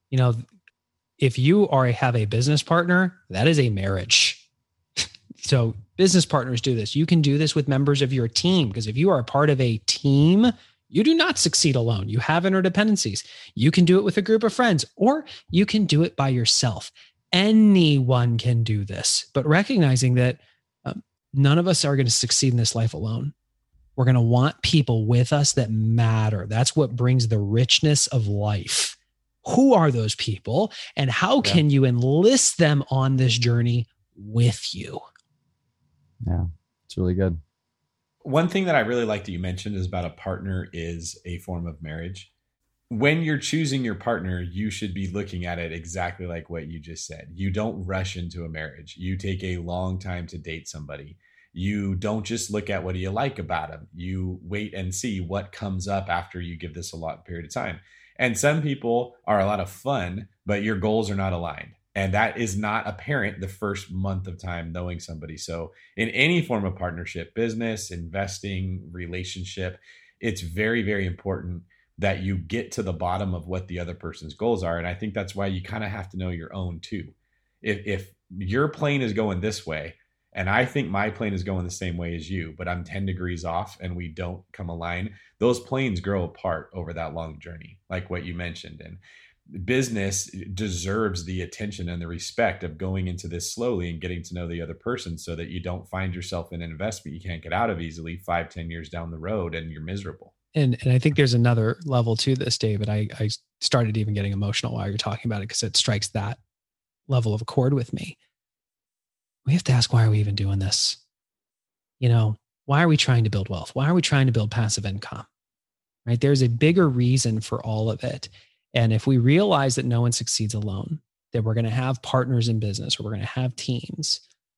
If you have a business partner, that is a marriage. So business partners do this. You can do this with members of your team, because if you are a part of a team, you do not succeed alone. You have interdependencies. You can do it with a group of friends, or you can do it by yourself. Anyone can do this, but recognizing that none of us are going to succeed in this life alone. We're going to want people with us that matter. That's what brings the richness of life. Who are those people, and how can you enlist them on this journey with you? Yeah, it's really good. One thing that I really like that you mentioned is about a partner is a form of marriage. When you're choosing your partner, you should be looking at it exactly like what you just said. You don't rush into a marriage. You take a long time to date somebody. You don't just look at what do you like about them. You wait and see what comes up after you give this a long period of time. And some people are a lot of fun, but your goals are not aligned. And that is not apparent the first month of time knowing somebody. So in any form of partnership, business, investing, relationship, it's very, very important that you get to the bottom of what the other person's goals are. And I think that's why you kind of have to know your own too. If your plane is going this way, and I think my plane is going the same way as you, but I'm 10 degrees off and we don't come align, those planes grow apart over that long journey, like what you mentioned. And business deserves the attention and the respect of going into this slowly and getting to know the other person so that you don't find yourself in an investment you can't get out of easily 5-10 years down the road and you're miserable. And I think there's another level to this, David. I started even getting emotional while you're talking about it because it strikes that level of accord with me. We have to ask, why are we even doing this? Why are we trying to build wealth? Why are we trying to build passive income? Right? There's a bigger reason for all of it. And if we realize that no one succeeds alone, that we're going to have partners in business, or we're going to have teams,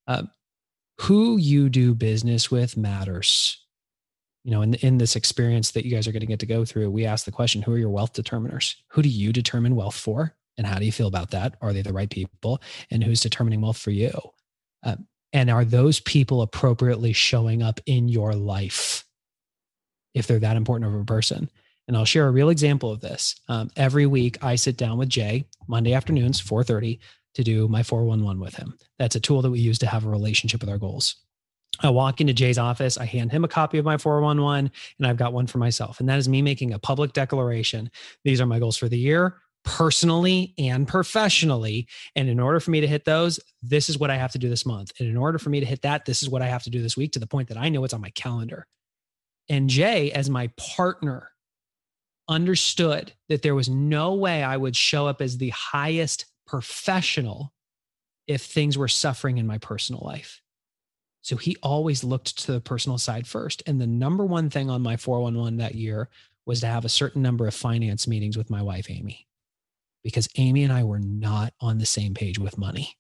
who you do business with matters. In this experience that you guys are going to get to go through, we ask the question, who are your wealth determiners? Who do you determine wealth for? And how do you feel about that? Are they the right people? And who's determining wealth for you? And are those people appropriately showing up in your life if they're that important of a person? And I'll share a real example of this. Every week, I sit down with Jay, Monday afternoons, 4:30, to do my 411 with him. That's a tool that we use to have a relationship with our goals. I walk into Jay's office, I hand him a copy of my 411, and I've got one for myself. And that is me making a public declaration. These are my goals for the year, personally and professionally. And in order for me to hit those, this is what I have to do this month. And in order for me to hit that, this is what I have to do this week, to the point that I know it's on my calendar. And Jay, as my partner, understood that there was no way I would show up as the highest professional if things were suffering in my personal life. So he always looked to the personal side first. And the number one thing on my 411 that year was to have a certain number of finance meetings with my wife, Amy, because Amy and I were not on the same page with money.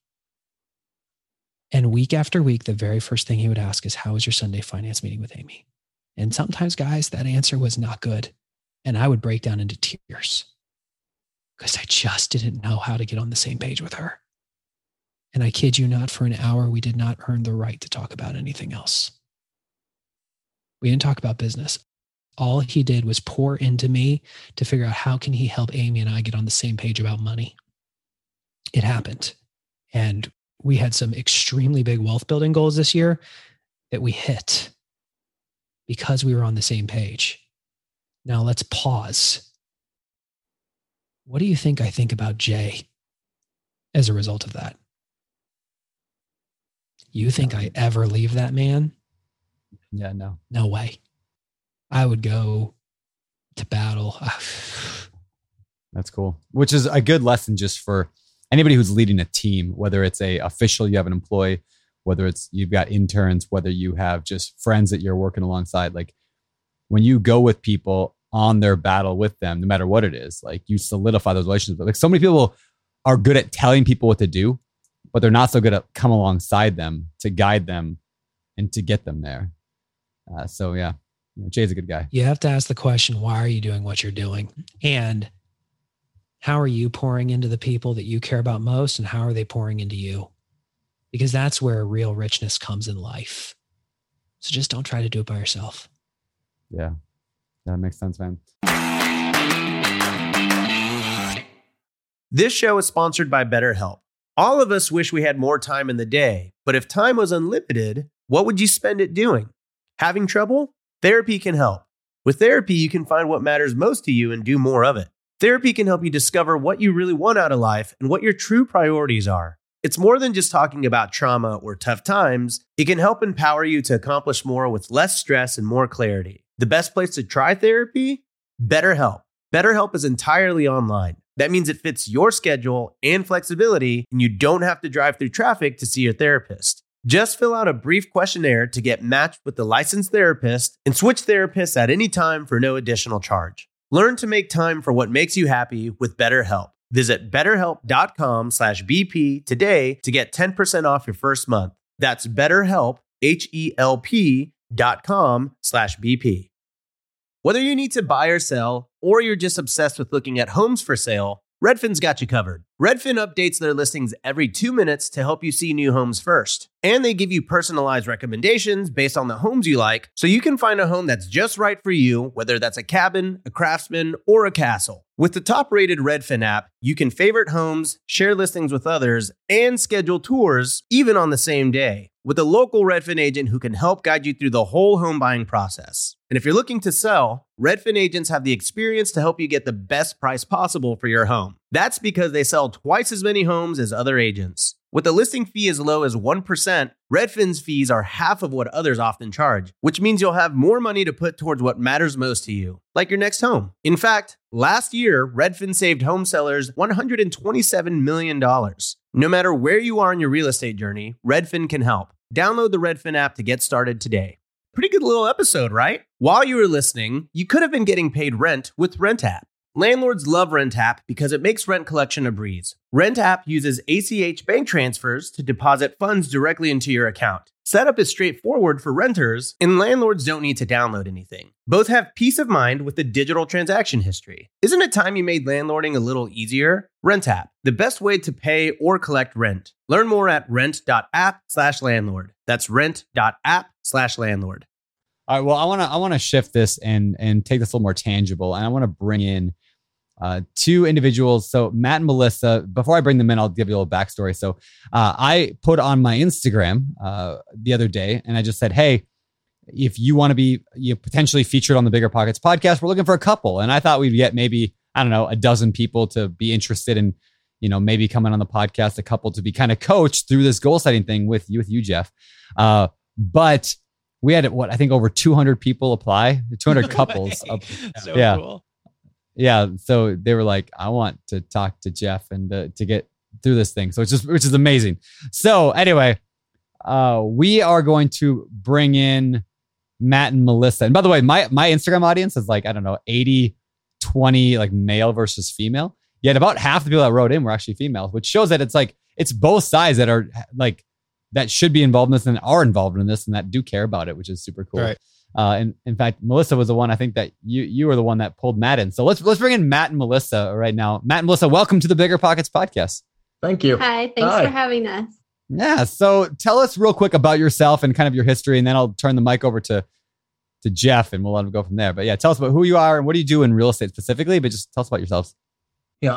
And week after week, the very first thing he would ask is, how was your Sunday finance meeting with Amy? And sometimes, guys, that answer was not good. And I would break down into tears because I just didn't know how to get on the same page with her. And I kid you not, for an hour, we did not earn the right to talk about anything else. We didn't talk about business. All he did was pour into me to figure out how can he help Amy and I get on the same page about money. It happened. And we had some extremely big wealth building goals this year that we hit because we were on the same page. Now let's pause. What do you think I think about Jay as a result of that? You think I ever leave that man? Yeah, no. No way. I would go to battle. That's cool. Which is a good lesson just for anybody who's leading a team, whether it's a official, you have an employee, whether it's you've got interns, whether you have just friends that you're working alongside. Like when you go with people on their battle with them, no matter what it is, like you solidify those relationships. Like so many people are good at telling people what to do, but they're not so good at come alongside them to guide them and to get them there. So yeah, Jay's a good guy. You have to ask the question, why are you doing what you're doing? And how are you pouring into the people that you care about most? And how are they pouring into you? Because that's where real richness comes in life. So just don't try to do it by yourself. Yeah, that makes sense, man. This show is sponsored by BetterHelp. All of us wish we had more time in the day, but if time was unlimited, what would you spend it doing? Having trouble? Therapy can help. With therapy, you can find what matters most to you and do more of it. Therapy can help you discover what you really want out of life and what your true priorities are. It's more than just talking about trauma or tough times. It can help empower you to accomplish more with less stress and more clarity. The best place to try therapy? BetterHelp. BetterHelp is entirely online. That means it fits your schedule and flexibility, and you don't have to drive through traffic to see your therapist. Just fill out a brief questionnaire to get matched with the licensed therapist and switch therapists at any time for no additional charge. Learn to make time for what makes you happy with BetterHelp. Visit betterhelp.com/BP today to get 10% off your first month. That's BetterHelp, HELP.com/BP. Whether you need to buy or sell, or you're just obsessed with looking at homes for sale, Redfin's got you covered. Redfin updates their listings every 2 minutes to help you see new homes first. And they give you personalized recommendations based on the homes you like, so you can find a home that's just right for you, whether that's a cabin, a craftsman, or a castle. With the top-rated Redfin app, you can favorite homes, share listings with others, and schedule tours even on the same day. with a local Redfin agent who can help guide you through the whole home buying process. And if you're looking to sell, Redfin agents have the experience to help you get the best price possible for your home. That's because they sell twice as many homes as other agents. With a listing fee as low as 1%, Redfin's fees are half of what others often charge, which means you'll have more money to put towards what matters most to you, like your next home. In fact, last year, Redfin saved home sellers $127 million. No matter where you are in your real estate journey, Redfin can help. Download the Redfin app to get started today. Pretty good little episode, right? While you were listening, you could have been getting paid rent with RentApp. Landlords love RentApp because it makes rent collection a breeze. RentApp uses ACH bank transfers to deposit funds directly into your account. Setup is straightforward for renters, and landlords don't need to download anything. Both have peace of mind with the digital transaction history. Isn't it time you made landlording a little easier? RentApp, the best way to pay or collect rent. Learn more at rent.app/landlord. That's rent.app/landlord. All right. Well, I want to shift this and take this a little more tangible, and I want to bring in two individuals. So Matt and Melissa. Before I bring them in, I'll give you a little backstory. So I put on my Instagram the other day, and I just said, "Hey, if you want to be potentially featured on the Bigger Pockets podcast, we're looking for a couple." And I thought we'd get maybe, I don't know, a dozen people to be interested in, maybe coming on the podcast, a couple to be kind of coached through this goal setting thing with you, Jeff. But we had I think over 200 people apply, 200 couples. So yeah. cool. Yeah. So they were like, I want to talk to Jeff and to get through this thing. So which is amazing. So anyway, we are going to bring in Matt and Melissa. And by the way, my Instagram audience is like, I don't know, 80-20, like male versus female. Yet about half the people that wrote in were actually females, which shows that it's both sides that are like, that should be involved in this and are involved in this and that do care about it, which is super cool. Right. And in fact, Melissa was the one, I think that you were the one that pulled Matt in. So let's bring in Matt and Melissa right now. Matt and Melissa, welcome to the Bigger Pockets podcast. Thank you. Hi, thanks for having us. Yeah. So tell us real quick about yourself and kind of your history, and then I'll turn the mic over to Jeff and we'll let him go from there. But yeah, tell us about who you are and what do you do in real estate specifically, but just tell us about yourselves. Yeah,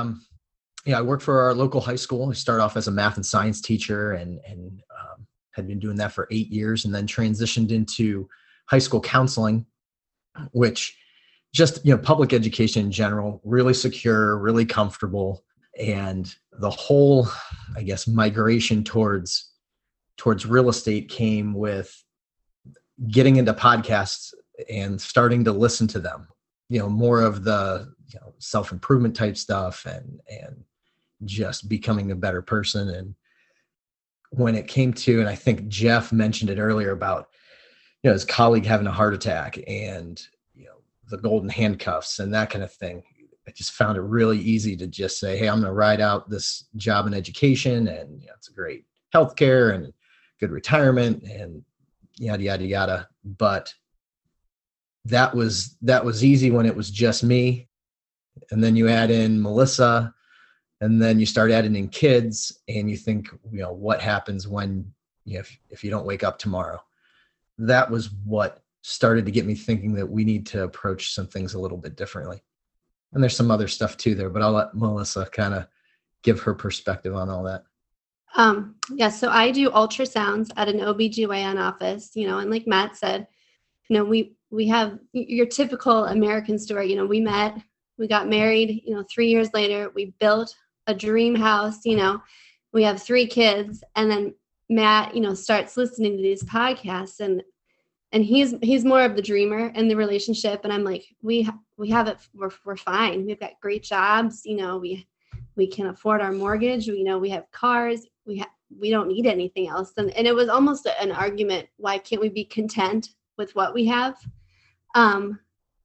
I work for our local high school. I started off as a math and science teacher and had been doing that for 8 years, and then transitioned into high school counseling, which just, public education in general, really secure, really comfortable. And the whole, I guess, migration towards real estate came with getting into podcasts and starting to listen to them, more of the self-improvement type stuff and just becoming a better person. And when it came to, and I think Jeff mentioned it earlier about, his colleague having a heart attack and, the golden handcuffs and that kind of thing, I just found it really easy to just say, hey, I'm going to ride out this job in education, and it's a great healthcare and good retirement and yada, yada, yada. But that was easy when it was just me. And then you add in Melissa, and then you start adding in kids, and you think, what happens when, if you don't wake up tomorrow? That was what started to get me thinking that we need to approach some things a little bit differently. And there's some other stuff too there, but I'll let Melissa kind of give her perspective on all that. Yeah, so I do ultrasounds at an OBGYN office, and like Matt said, we have your typical American story. We met, we got married, 3 years later, we built a dream house, we have 3 kids, and then Matt, starts listening to these podcasts, and he's more of the dreamer in the relationship. And I'm like, we have it. We're fine. We've got great jobs. We can afford our mortgage. We have cars. We don't need anything else. And it was almost an argument. Why can't we be content with what we have? And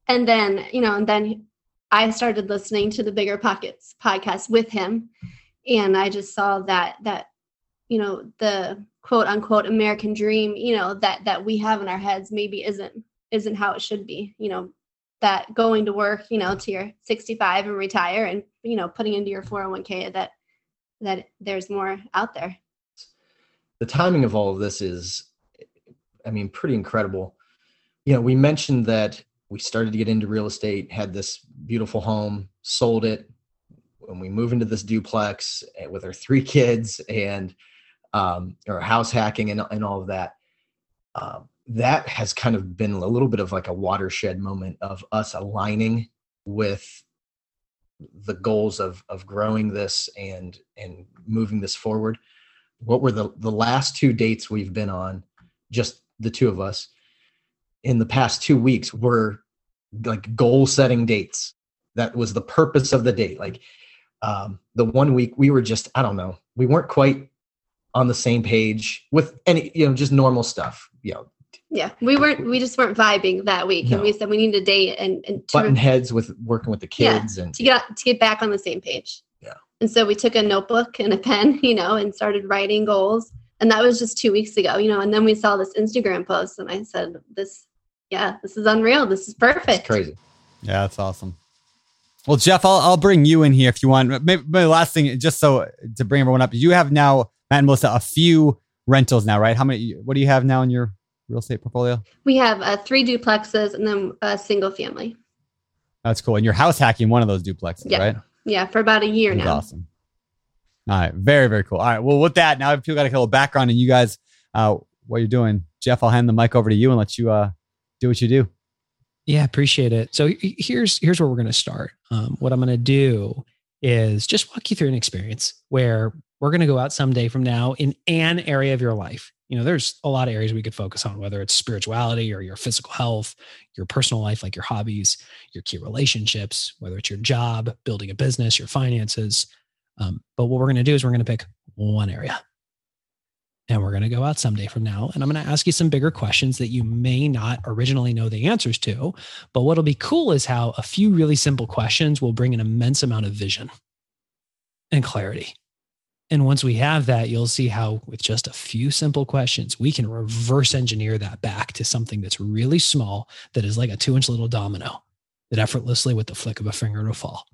then I started listening to the Bigger Pockets podcast with him. And I just saw that the quote unquote American dream, that we have in our heads maybe isn't how it should be, that going to work, to your 65 and retire and, putting into your 401k that there's more out there. The timing of all of this is, pretty incredible. We mentioned that we started to get into real estate, had this beautiful home, sold it when we moved into this duplex with our 3 kids, and or house hacking and all of that. That has kind of been a little bit of like a watershed moment of us aligning with the goals of growing this and moving this forward. What were the last 2 dates we've been on, just the two of us, in the past 2 weeks were like goal setting dates. That was the purpose of the date. Like the 1 week we were just, I don't know, we weren't quite on the same page with any, just normal stuff, Yeah, we just weren't vibing that week. No. And we said we need a date and button heads with working with the kids and to get back on the same page. Yeah. And so we took a notebook and a pen, and started writing goals. And that was just 2 weeks ago, and then we saw this Instagram post and I said, this is unreal. This is perfect. it's crazy. Yeah, that's awesome. Well, Jeff, I'll bring you in here if you want. Maybe the last thing, just so to bring everyone up, you have now, Matt and Melissa, a few rentals now, right? What do you have now in your real estate portfolio? We have 3 duplexes and then a single family. That's cool. And you're house hacking one of those duplexes, Yeah. right? Yeah, for about a year That's now. awesome. All right. Very, very cool. All right. Well, with that, now people got a little background and you guys, what you're doing. Jeff, I'll hand the mic over to you and let you do what you do. Yeah, appreciate it. So here's where we're going to start. What I'm going to do is just walk you through an experience where we're going to go out someday from now in an area of your life. There's a lot of areas we could focus on, whether it's spirituality or your physical health, your personal life, like your hobbies, your key relationships, whether it's your job, building a business, your finances. But what we're going to do is we're going to pick one area. And we're going to go out someday from now. And I'm going to ask you some bigger questions that you may not originally know the answers to. But what'll be cool is how a few really simple questions will bring an immense amount of vision and clarity. And once we have that, you'll see how with just a few simple questions, we can reverse engineer that back to something that's really small, that is like a 2-inch little domino that effortlessly with the flick of a finger will fall.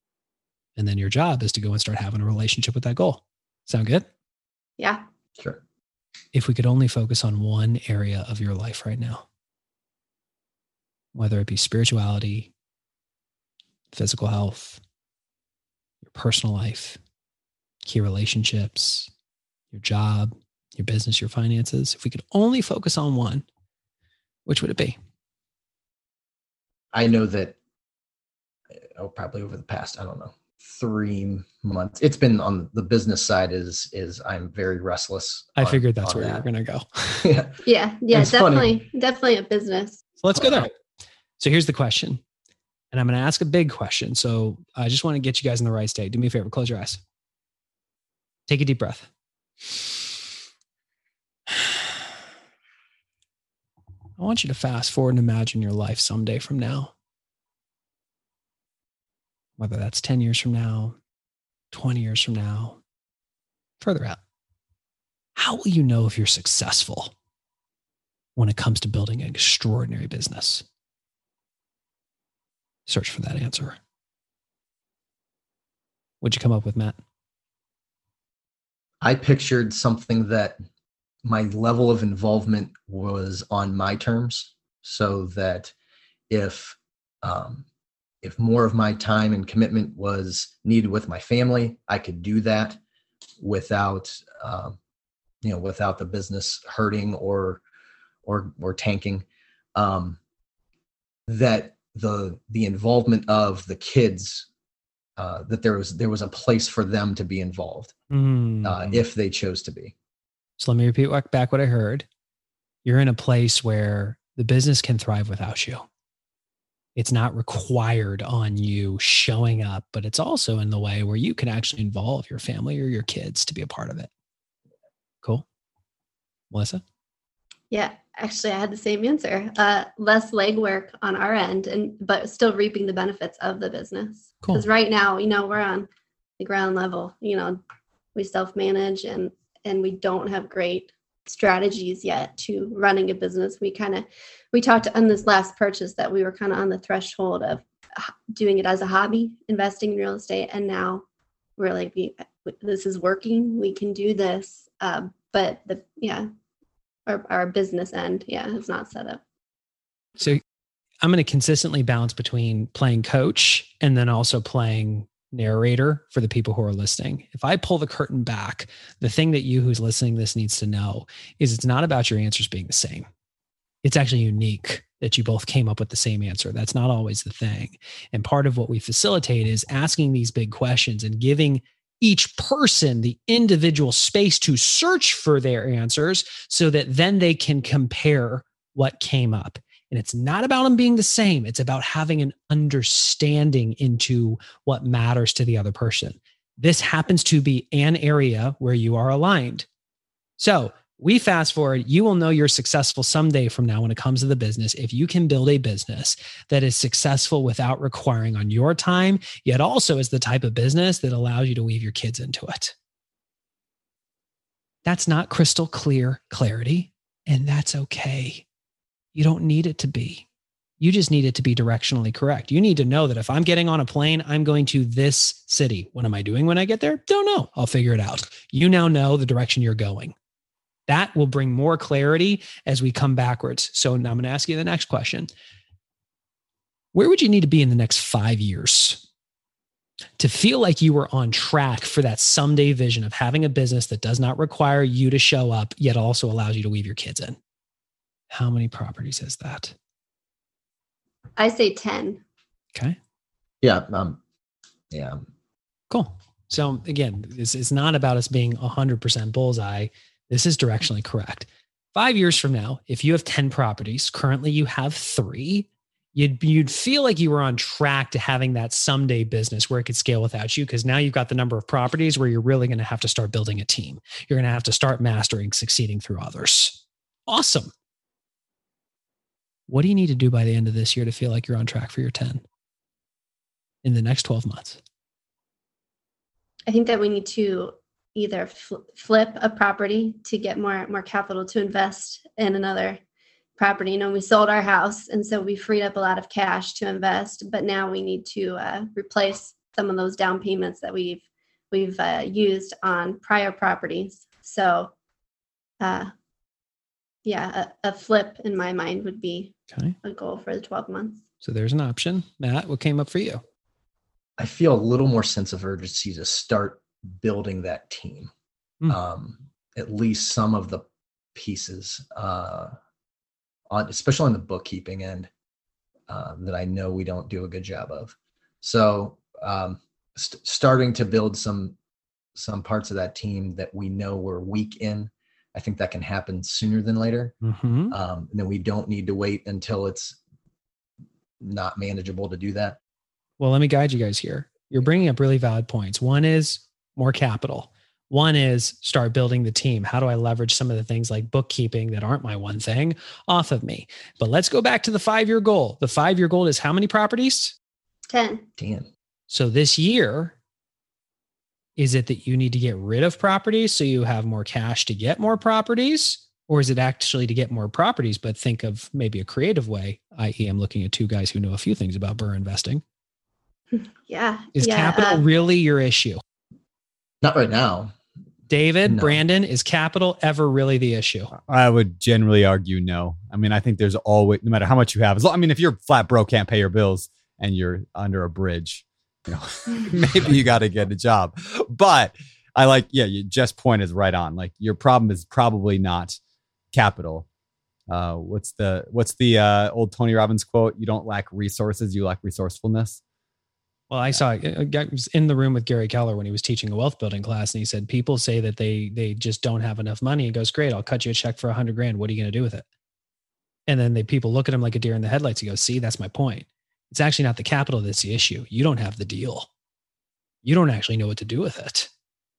And then your job is to go and start having a relationship with that goal. Sound good? Yeah. Sure. If we could only focus on one area of your life right now, whether it be spirituality, physical health, your personal life, key relationships, your job, your business, your finances, if we could only focus on one, which would it be? I know that probably over the past, 3 months, it's been on the business side is I'm very restless. I figured that's where you were going to go. Yeah. Yeah, It's funny. definitely a business. So let's go there. So here's the question. And I'm going to ask a big question. So I just want to get you guys in the right state. Do me a favor. Close your eyes. Take a deep breath. I want you to fast forward and imagine your life someday from now. Whether that's 10 years from now, 20 years from now, further out. How will you know if you're successful when it comes to building an extraordinary business? Search for that answer. What'd you come up with, Matt? I pictured something that my level of involvement was on my terms, so that if more of my time and commitment was needed with my family, I could do that without without the business hurting or tanking. That the involvement of the kids, that there was a place for them to be involved if they chose to be. So let me repeat back what I heard. You're in a place where the business can thrive without you. It's not required on you showing up, but it's also in the way where you can actually involve your family or your kids to be a part of it. Cool. Melissa? Yeah, actually, I had the same answer. Less legwork on our end, but still reaping the benefits of the business. Cool. Because right now, we're on the ground level. We self-manage and we don't have great strategies yet to running a business. We talked on this last purchase that we were kind of on the threshold of doing it as a hobby, investing in real estate, and now we're like, this is working. We can do this, but our business end, is not set up. So I'm going to consistently bounce between playing coach and then also playing narrator for the people who are listening. If I pull the curtain back, the thing that you who's listening to this needs to know is it's not about your answers being the same. It's actually unique that you both came up with the same answer. That's not always the thing. And part of what we facilitate is asking these big questions and giving each person the individual space to search for their answers so that then they can compare what came up. And it's not about them being the same. It's about having an understanding into what matters to the other person. This happens to be an area where you are aligned. So we fast forward, you will know you're successful someday from now when it comes to the business if you can build a business that is successful without requiring on your time, yet also is the type of business that allows you to weave your kids into it. That's not crystal clear clarity, and that's okay. You don't need it to be. You just need it to be directionally correct. You need to know that if I'm getting on a plane, I'm going to this city. What am I doing when I get there? Don't know. I'll figure it out. You now know the direction you're going. That will bring more clarity as we come backwards. So now I'm going to ask you the next question. Where would you need to be in the next 5 years to feel like you were on track for that someday vision of having a business that does not require you to show up, yet also allows you to weave your kids in? How many properties is that? I say 10. Okay. Yeah. Cool. So again, this is not about us being 100% bullseye. This is directionally correct. 5 years from now, if you have 10 properties, currently you have 3, you'd feel like you were on track to having that someday business where it could scale without you, because now you've got the number of properties where you're really going to have to start building a team. You're going to have to start mastering, succeeding through others. Awesome. What do you need to do by the end of this year to feel like you're on track for your 10 in the next 12 months? I think that we need to either flip a property to get more capital to invest in another property. You know, we sold our house, and so we freed up a lot of cash to invest, but now we need to replace some of those down payments that we've used on prior properties. So, a flip in my mind would be a goal for the 12 months. So there's an option. Matt, what came up for you? I feel a little more sense of urgency to start building that team. At least some of the pieces, especially on the bookkeeping end, that I know we don't do a good job of. So starting to build some parts of that team that we know we're weak in. I think that can happen sooner than later. And then we don't need to wait until it's not manageable to do that. Well, let me guide you guys here. You're bringing up really valid points. One is more capital. One is start building the team. How do I leverage some of the things like bookkeeping that aren't my one thing off of me? But let's go back to the 5-year goal. The 5-year goal is how many properties? 10. So this year, is it that you need to get rid of properties so you have more cash to get more properties? Or is it actually to get more properties, but think of maybe a creative way, i.e. I'm looking at two guys who know a few things about BRRRR investing. Yeah. Is capital really your issue? Not right now. David, No. Brandon, is capital ever really the issue? I would generally argue no. I mean, I think there's always, no matter how much you have, if you're flat broke, can't pay your bills, and you're under a bridge, maybe you got to get a job. But Jeff's point is right on. Like, your problem is probably not capital. What's the old Tony Robbins quote? You don't lack resources, you lack resourcefulness. Well, I saw a guy was in the room with Gary Keller when he was teaching a wealth building class, and he said, people say that they just don't have enough money. He goes, great, I'll cut you a check for $100,000. What are you going to do with it? And then people look at him like a deer in the headlights. He goes, see, that's my point. It's actually not the capital that's the issue. You don't have the deal. You don't actually know what to do with it.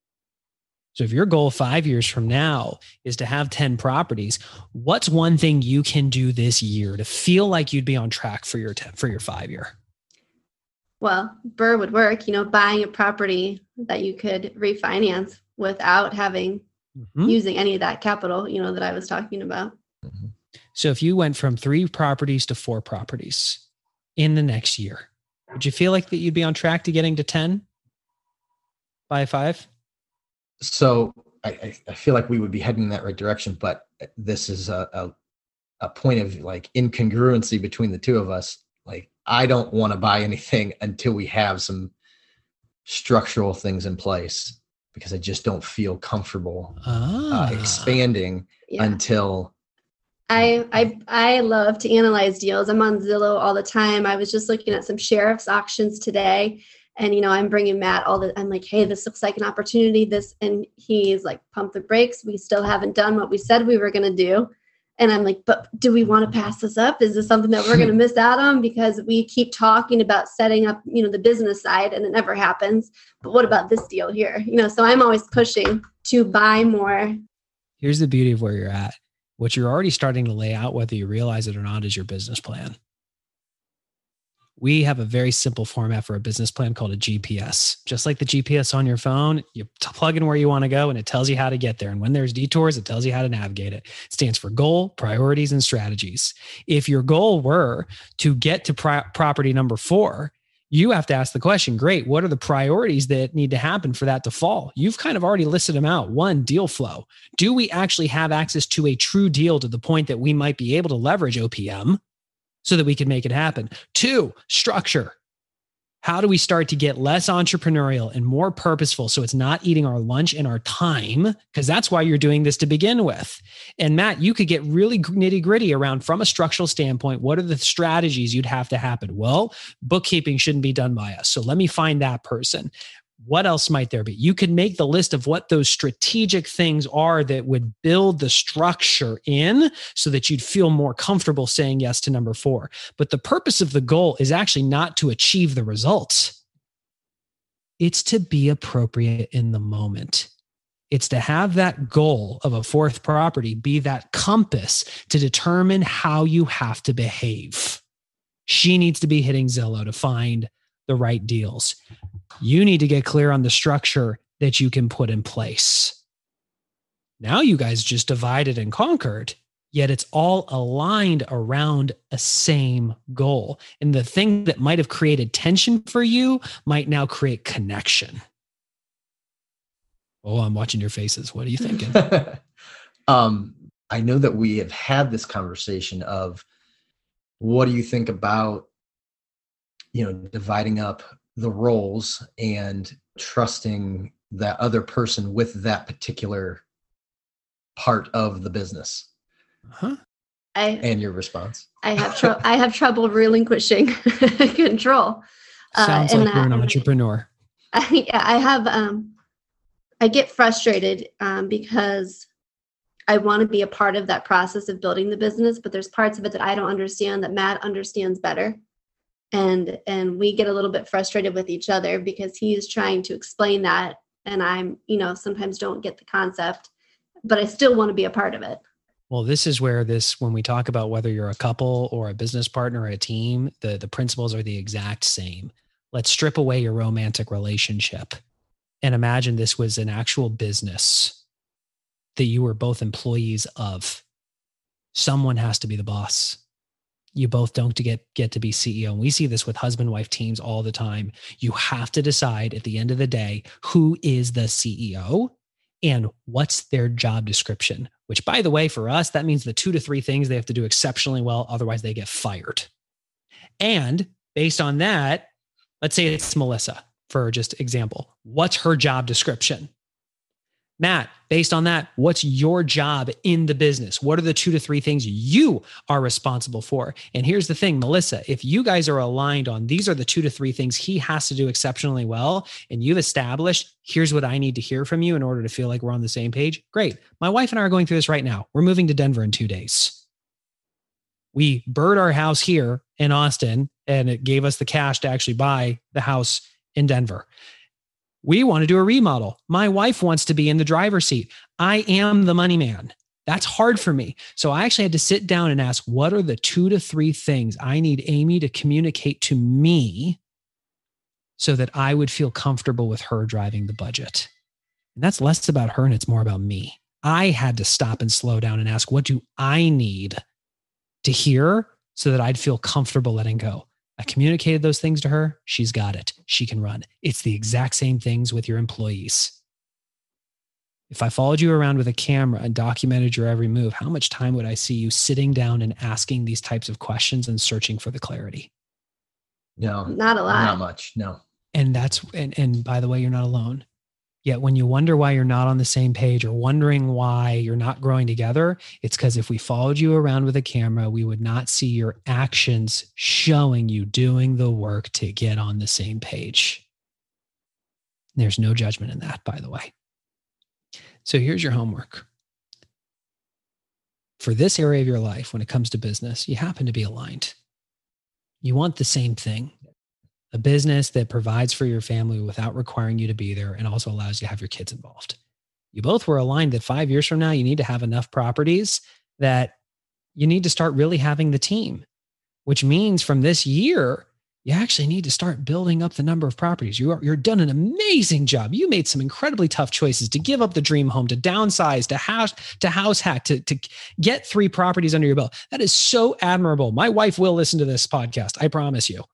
So if your goal 5 years from now is to have 10 properties, what's one thing you can do this year to feel like you'd be on track for your 5 year? Well, BRRRR would work, buying a property that you could refinance without using any of that capital, that I was talking about. So if you went from 3 properties to 4 properties in the next year, would you feel like that you'd be on track to getting to 10 by 5? So I feel like we would be heading in that right direction, but this is a point of like incongruency between the two of us. Like, I don't want to buy anything until we have some structural things in place because I just don't feel comfortable expanding until. I love to analyze deals. I'm on Zillow all the time. I was just looking at some sheriff's auctions today, and I'm bringing Matt I'm like, hey, this looks like an opportunity. And he's like, pump the brakes. We still haven't done what we said we were going to do. And I'm like, but do we want to pass this up? Is this something that we're going to miss out on? Because we keep talking about setting up, the business side, and it never happens. But what about this deal here? So I'm always pushing to buy more. Here's the beauty of where you're at. What you're already starting to lay out, whether you realize it or not, is your business plan. We have a very simple format for a business plan called a GPS. Just like the GPS on your phone, you plug in where you want to go and it tells you how to get there. And when there's detours, it tells you how to navigate it. It stands for goal, priorities, and strategies. If your goal were to get to property number 4, you have to ask the question, great, what are the priorities that need to happen for that to fall? You've kind of already listed them out. 1, deal flow. Do we actually have access to a true deal to the point that we might be able to leverage OPM so that we can make it happen? 2, structure. How do we start to get less entrepreneurial and more purposeful so it's not eating our lunch and our time? Because that's why you're doing this to begin with. And Matt, you could get really nitty gritty around, from a structural standpoint, what are the strategies you'd have to happen? Well, bookkeeping shouldn't be done by us. So let me find that person. What else might there be? You could make the list of what those strategic things are that would build the structure in so that you'd feel more comfortable saying yes to number 4. But the purpose of the goal is actually not to achieve the results. It's to be appropriate in the moment. It's to have that goal of a 4th property be that compass to determine how you have to behave. She needs to be hitting Zillow to find the right deals. You need to get clear on the structure that you can put in place. Now you guys just divided and conquered, yet it's all aligned around a same goal. And the thing that might have created tension for you might now create connection. Oh, I'm watching your faces. What are you thinking? I know that we have had this conversation of, what do you think about, dividing up the roles and trusting that other person with that particular part of the business? And your response? I have trouble relinquishing control. Sounds like you're an entrepreneur. I get frustrated because I want to be a part of that process of building the business, but there's parts of it that I don't understand that Matt understands better. And we get a little bit frustrated with each other because he's trying to explain that. And I'm, sometimes don't get the concept, but I still want to be a part of it. Well, this is where when we talk about whether you're a couple or a business partner or a team, the principles are the exact same. Let's strip away your romantic relationship and imagine this was an actual business that you were both employees of. Someone has to be the boss. You both don't get to be CEO. And we see this with husband-wife teams all the time. You have to decide at the end of the day, who is the CEO and what's their job description, which, by the way, for us, that means the 2 to 3 things they have to do exceptionally well. Otherwise they get fired. And based on that, let's say it's Melissa, for just example. What's her job description? Matt, based on that, what's your job in the business? What are the 2 to 3 things you are responsible for? And here's the thing, Melissa, if you guys are aligned on these are the 2 to 3 things he has to do exceptionally well, and you've established, here's what I need to hear from you in order to feel like we're on the same page, great. My wife and I are going through this right now. We're moving to Denver in 2 days. We bird our house here in Austin, and it gave us the cash to actually buy the house in Denver. We want to do a remodel. My wife wants to be in the driver's seat. I am the money man. That's hard for me. So I actually had to sit down and ask, what are the 2 to 3 things I need Amy to communicate to me so that I would feel comfortable with her driving the budget? And that's less about her and it's more about me. I had to stop and slow down and ask, what do I need to hear so that I'd feel comfortable letting go? I communicated those things to her. She's got it. She can run. It's the exact same things with your employees. If I followed you around with a camera and documented your every move, how much time would I see you sitting down and asking these types of questions and searching for the clarity? No, not a lot. Not much. No. And and by the way, you're not alone. Yet when you wonder why you're not on the same page or wondering why you're not growing together, it's because if we followed you around with a camera, we would not see your actions showing you doing the work to get on the same page. There's no judgment in that, by the way. So here's your homework. For this area of your life, when it comes to business, you happen to be aligned. You want the same thing. A business that provides for your family without requiring you to be there and also allows you to have your kids involved. You both were aligned that 5 years from now, you need to have enough properties that you need to start really having the team, which means from this year, you actually need to start building up the number of properties. You're done an amazing job. You made some incredibly tough choices to give up the dream home, to downsize, to house hack, to get 3 properties under your belt. That is so admirable. My wife will listen to this podcast. I promise you.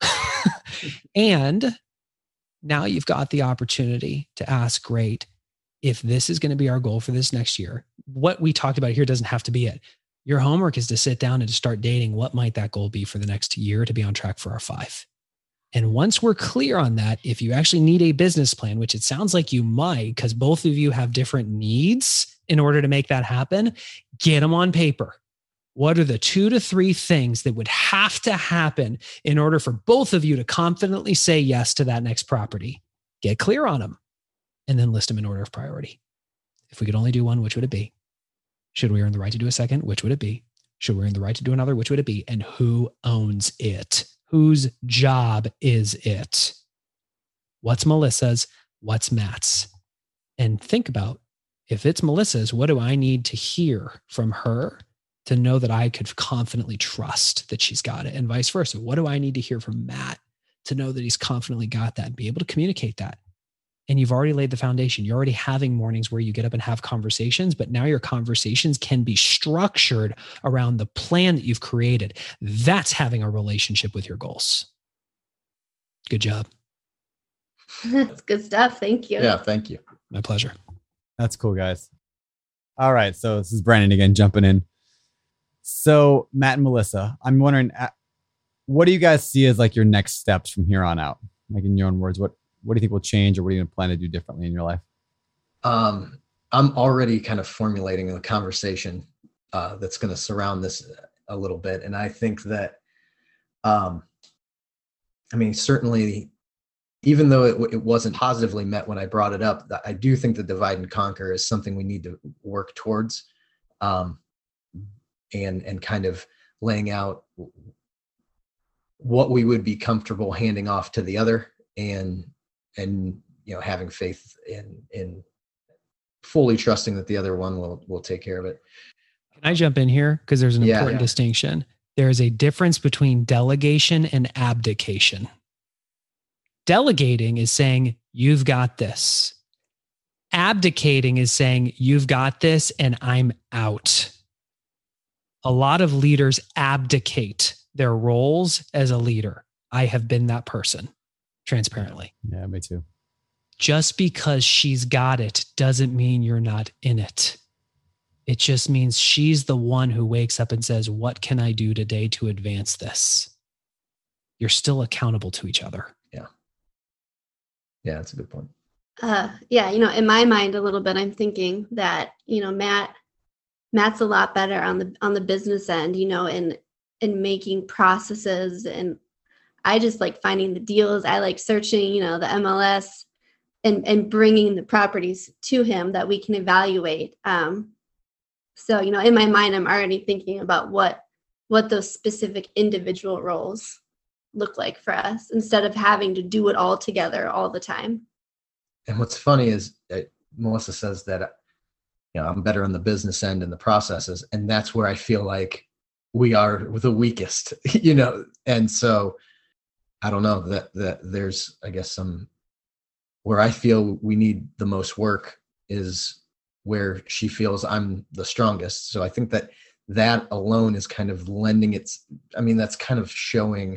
And now you've got the opportunity to ask, great, if this is going to be our goal for this next year, what we talked about here doesn't have to be it. Your homework is to sit down and to start dating. What might that goal be for the next year to be on track for our 5? And once we're clear on that, if you actually need a business plan, which it sounds like you might, because both of you have different needs in order to make that happen, get them on paper. What are the 2 to 3 things that would have to happen in order for both of you to confidently say yes to that next property? Get clear on them and then list them in order of priority. If we could only do one, which would it be? Should we earn the right to do a second? Which would it be? Should we earn the right to do another? Which would it be? And who owns it? Whose job is it? What's Melissa's? What's Matt's? And think about, if it's Melissa's, what do I need to hear from her to know that I could confidently trust that she's got it? And vice versa. What do I need to hear from Matt to know that he's confidently got that and be able to communicate that? And you've already laid the foundation. You're already having mornings where you get up and have conversations, but now your conversations can be structured around the plan that you've created. That's having a relationship with your goals. Good job. That's good stuff. Thank you. Yeah, thank you. My pleasure. That's cool, guys. All right. So this is Brandon again, jumping in. So Matt and Melissa, I'm wondering, what do you guys see as like your next steps from here on out? Like in your own words, what do you think will change, or what are you going to plan to do differently in your life? I'm already kind of formulating a conversation that's going to surround this a little bit. And I think that, certainly, even though it wasn't positively met when I brought it up, I do think that divide and conquer is something we need to work towards, and kind of laying out what we would be comfortable handing off to the other, and having faith in fully trusting that the other one will take care of it. Can I jump in here? Because there's an important distinction. There is a difference between delegation and abdication. Delegating is saying, you've got this. Abdicating is saying, you've got this and I'm out. A lot of leaders abdicate their roles as a leader. I have been that person. Transparently. Yeah, me too. Just because she's got it doesn't mean you're not in it. It just means she's the one who wakes up and says, what can I do today to advance this? You're still accountable to each other. Yeah. Yeah, that's a good point. In my mind a little bit, I'm thinking that, Matt's a lot better on the business end, in making processes, and I just like finding the deals. I like searching, the MLS and bringing the properties to him that we can evaluate. So, in my mind, I'm already thinking about what those specific individual roles look like for us instead of having to do it all together all the time. And what's funny is Melissa says that, I'm better on the business end and the processes. And that's where I feel like we are the weakest, and so I don't know that there's, I guess, some where I feel we need the most work is where she feels I'm the strongest. So I think that alone is kind of lending that's kind of showing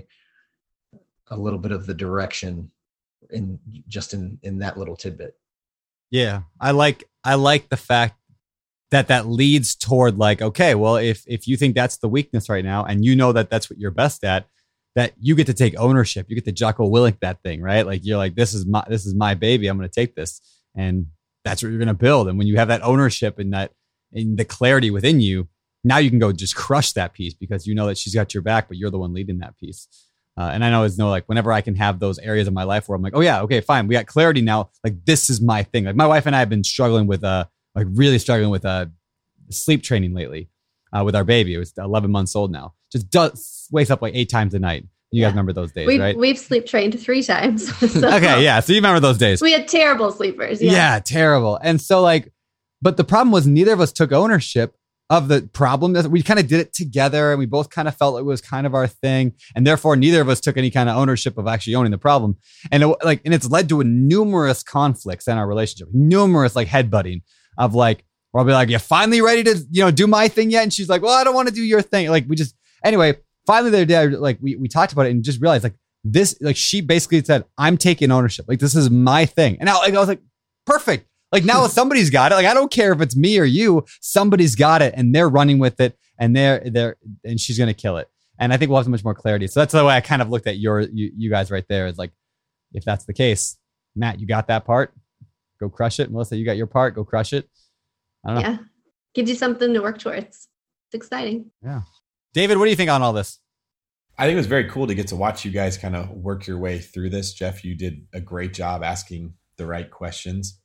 a little bit of the direction in that little tidbit. Yeah. I like the fact that leads toward like, okay, well, if you think that's the weakness right now and you know that that's what you're best at, that you get to take ownership. You get to Jocko Willink that thing, right? Like you're like, this is my baby. I'm going to take this, and that's what you're going to build. And when you have that ownership and that in the clarity within you, now you can go just crush that piece because you know that she's got your back, but you're the one leading that piece. And I know it's like whenever I can have those areas of my life where I'm like, oh yeah, okay, fine, we got clarity now. Like this is my thing. Like my wife and I have been struggling with really struggling with sleep training lately with our baby. It was 11 months old now. Just wakes up like 8 times a night. You guys remember those days, right? We've sleep trained 3 times. So. Okay, yeah. So you remember those days. We had terrible sleepers. Yeah, terrible. And so like, but the problem was neither of us took ownership of the problem. We kind of did it together and we both kind of felt it was kind of our thing. And therefore neither of us took any kind of ownership of actually owning the problem. And it's led to numerous conflicts in our relationship, numerous like headbutting of like, where I'll be like, you finally ready to, do my thing yet? And she's like, well, I don't want to do your thing. Like anyway, finally the other day, like we talked about it and just realized like this, like she basically said, I'm taking ownership. Like this is my thing. And I was like, perfect. Like now somebody's got it. Like I don't care if it's me or you, somebody's got it and they're running with it and and she's going to kill it. And I think we'll have so much more clarity. So that's the way I kind of looked at you guys right there is like, if that's the case, Matt, you got that part, go crush it. Melissa, you got your part, go crush it. I don't know. Yeah. Gives you something to work towards. It's exciting. Yeah. David, what do you think on all this? I think it was very cool to get to watch you guys kind of work your way through this. Jeff, you did a great job asking the right questions.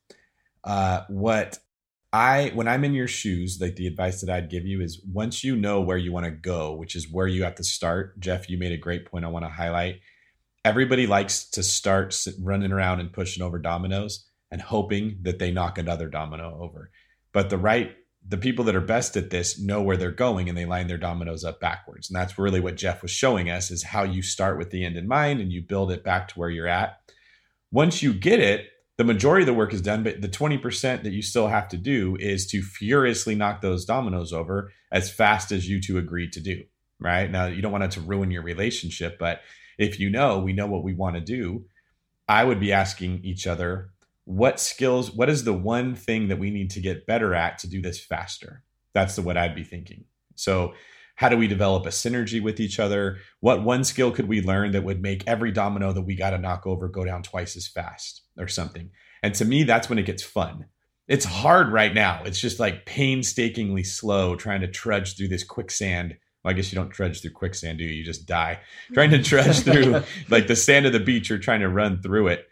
When I'm in your shoes, like the advice that I'd give you is once you know where you want to go, which is where you have to start. Jeff, you made a great point I want to highlight. Everybody likes to start running around and pushing over dominoes and hoping that they knock another domino over. But the people that are best at this know where they're going and they line their dominoes up backwards. And that's really what Jeff was showing us is how you start with the end in mind and you build it back to where you're at. Once you get it, the majority of the work is done, but the 20% that you still have to do is to furiously knock those dominoes over as fast as you two agreed to do, right? Now, you don't want it to ruin your relationship, but if we know what we want to do, I would be asking each other, what is the one thing that we need to get better at to do this faster? That's what I'd be thinking. So how do we develop a synergy with each other? What one skill could we learn that would make every domino that we got to knock over go down twice as fast or something? And to me, that's when it gets fun. It's hard right now. It's just like painstakingly slow trying to trudge through this quicksand. Well, I guess you don't trudge through quicksand, do you? You just die. Trying to trudge through like the sand of the beach, you're trying to run through it.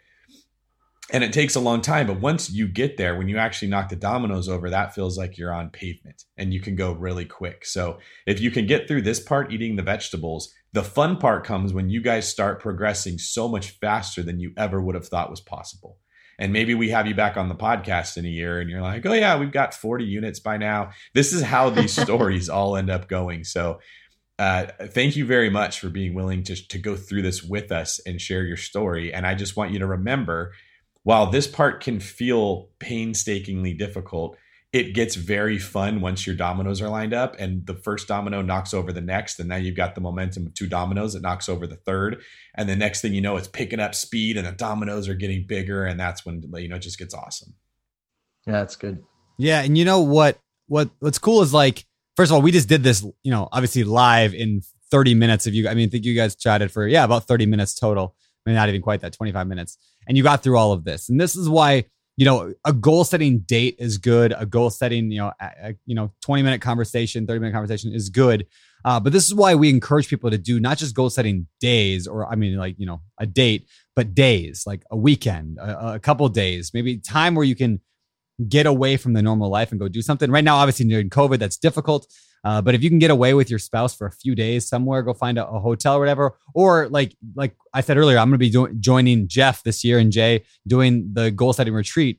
And it takes a long time, but once you get there, when you actually knock the dominoes over, that feels like you're on pavement and you can go really quick. So if you can get through this part, eating the vegetables, the fun part comes when you guys start progressing so much faster than you ever would have thought was possible. And maybe we have you back on the podcast in a year and you're like, oh yeah, we've got 40 units by now. This is how these stories all end up going. So thank you very much for being willing to go through this with us and share your story. And I just want you to remember, while this part can feel painstakingly difficult, it gets very fun once your dominoes are lined up and the first domino knocks over the next. And now you've got the momentum of 2 dominoes that knocks over the third. And the next thing you know, it's picking up speed and the dominoes are getting bigger. And that's when, it just gets awesome. Yeah, that's good. Yeah. And you know what's cool is like, first of all, we just did this, obviously live in 30 minutes of you. I think you guys chatted for, about 30 minutes total. I mean, not even quite that, 25 minutes. And you got through all of this. And this is why, a goal setting date is good. A goal setting, 20-minute conversation, 30-minute conversation is good. But this is why we encourage people to do not just goal setting days or, a date, but days, like a weekend, a couple of days, maybe time where you can get away from the normal life and go do something. Right now, obviously during COVID, that's difficult. But if you can get away with your spouse for a few days somewhere, go find a hotel or whatever. Or like I said earlier, I'm going to be joining Jeff this year and Jay doing the goal setting retreat,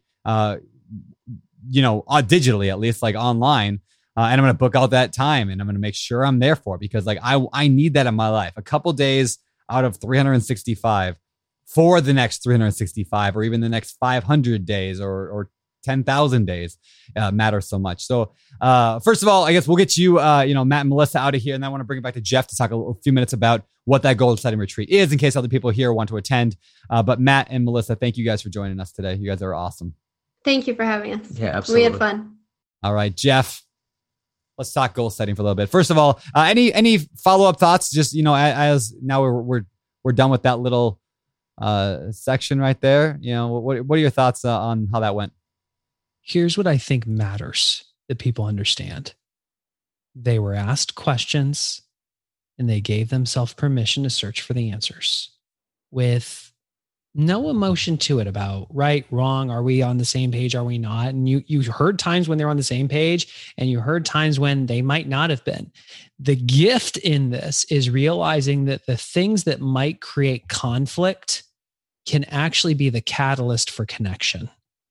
digitally, at least like online. And I'm going to book out that time and I'm going to make sure I'm there for it because I need that in my life. A couple days out of 365 for the next 365 or even the next 500 days or 10,000 days matters so much. So first of all, I guess we'll get you, Matt and Melissa out of here. And then I want to bring it back to Jeff to talk a few minutes about what that goal setting retreat is in case other people here want to attend. But Matt and Melissa, thank you guys for joining us today. You guys are awesome. Thank you for having us. Yeah, absolutely. We had fun. All right, Jeff, let's talk goal setting for a little bit. First of all, any follow-up thoughts? Just, as now we're done with that little section right there. What are your thoughts on how that went? Here's what I think matters that people understand. They were asked questions and they gave themselves permission to search for the answers with no emotion to it about right, wrong. Are we on the same page? Are we not? And you heard times when they're on the same page and you heard times when they might not have been. The gift in this is realizing that the things that might create conflict can actually be the catalyst for connection.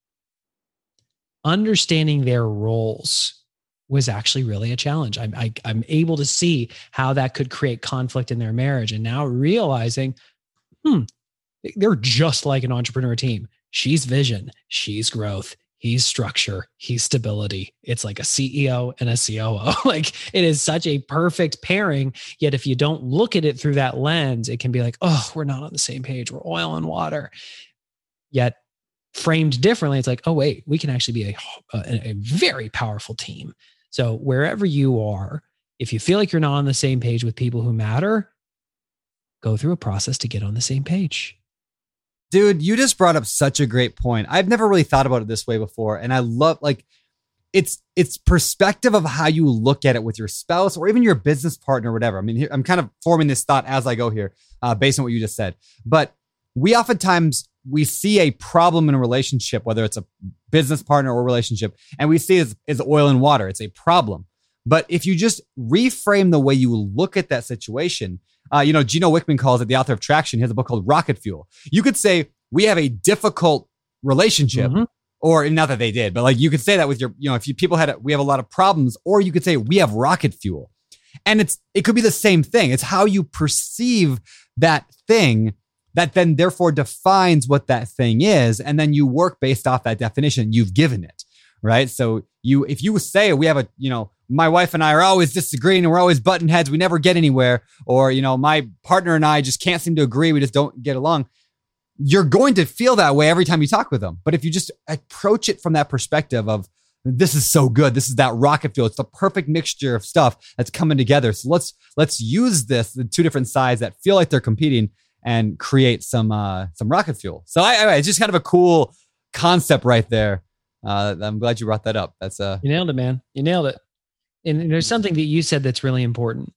Understanding their roles was actually really a challenge. I'm able to see how that could create conflict in their marriage. And now realizing, they're just like an entrepreneur team. She's vision, she's growth, he's structure, he's stability. It's like a CEO and a COO. Like it is such a perfect pairing. Yet if you don't look at it through that lens, it can be like, oh, we're not on the same page. We're oil and water. Yet framed differently, it's like, oh, wait, we can actually be a very powerful team. So wherever you are, if you feel like you're not on the same page with people who matter, go through a process to get on the same page. Dude, you just brought up such a great point. I've never really thought about it this way before. And I love it's perspective of how you look at it with your spouse or even your business partner or whatever. I mean, I'm kind of forming this thought as I go here based on what you just said. But we oftentimes we see a problem in a relationship, whether it's a business partner or relationship, and we see it as oil and water. It's a problem. But if you just reframe the way you look at that situation, Gino Wickman calls it, the author of Traction. He has a book called Rocket Fuel. You could say we have a difficult relationship, or not that they did, but like you could say that with your, we have a lot of problems, or you could say we have rocket fuel. And it could be the same thing. It's how you perceive that thing that then therefore defines what that thing is. And then you work based off that definition you've given it, right? So if you say we have my wife and I are always disagreeing and we're always butting heads, we never get anywhere, or, my partner and I just can't seem to agree, we just don't get along, you're going to feel that way every time you talk with them. But if you just approach it from that perspective of, this is so good, this is that rocket fuel, it's the perfect mixture of stuff that's coming together. So let's use the two different sides that feel like they're competing and create some rocket fuel. So it's just kind of a cool concept right there. I'm glad you brought that up. That's you nailed it, man. You nailed it. And there's something that you said that's really important.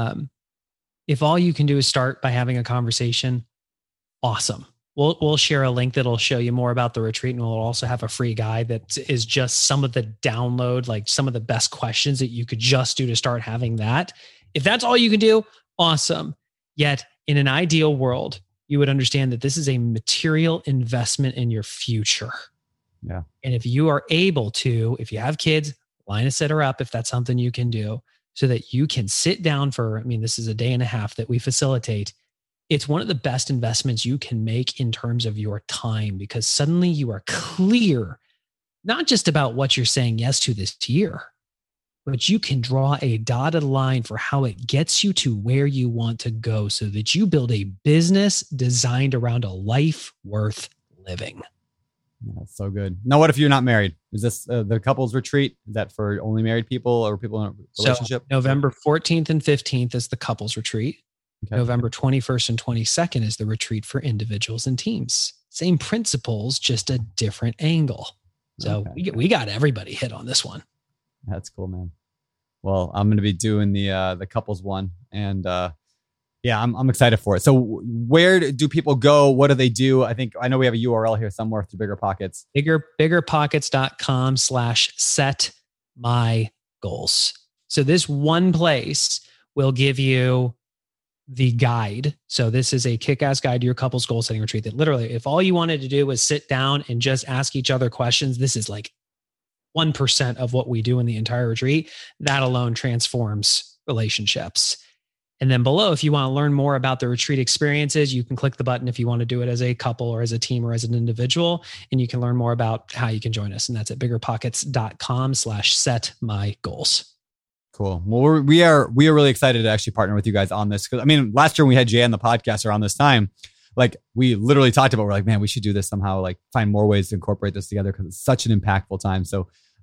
If all you can do is start by having a conversation, awesome. We'll share a link that'll show you more about the retreat, and we'll also have a free guide that is just some of the download, like some of the best questions that you could just do to start having that. If that's all you can do, awesome. Yet in an ideal world, you would understand that this is a material investment in your future. Yeah. And if you are able to, if you have kids, line a sitter up if that's something you can do, so that you can sit down for, this is a day and a half that we facilitate. It's one of the best investments you can make in terms of your time, because suddenly you are clear, not just about what you're saying yes to this year, but you can draw a dotted line for how it gets you to where you want to go, so that you build a business designed around a life worth living. Yeah, that's so good. Now, what if you're not married? Is this the couples retreat? Is that for only married people or people in a relationship? So November 14th and 15th is the couples retreat. Okay. November 21st and 22nd is the retreat for individuals and teams. Same principles, just a different angle. So we got everybody hit on this one. That's cool, man. Well, I'm going to be doing the couples one, and I'm excited for it. So where do people go? What do they do? I know we have a URL here somewhere through Bigger Pockets. Biggerpockets.com/set my goals. So this one place will give you the guide. So this is a kick-ass guide to your couples goal setting retreat that literally, if all you wanted to do was sit down and just ask each other questions, this is like 1% of what we do in the entire retreat. That alone transforms relationships. And then below, if you want to learn more about the retreat experiences, you can click the button if you want to do it as a couple or as a team or as an individual, and you can learn more about how you can join us. And that's at biggerpockets.com/set my goals. Cool. Well, we are really excited to actually partner with you guys on this. Because last year when we had Jay on the podcast around this time, like we literally talked about, we're like, man, we should do this somehow, like find more ways to incorporate this together because it's such an impactful time. So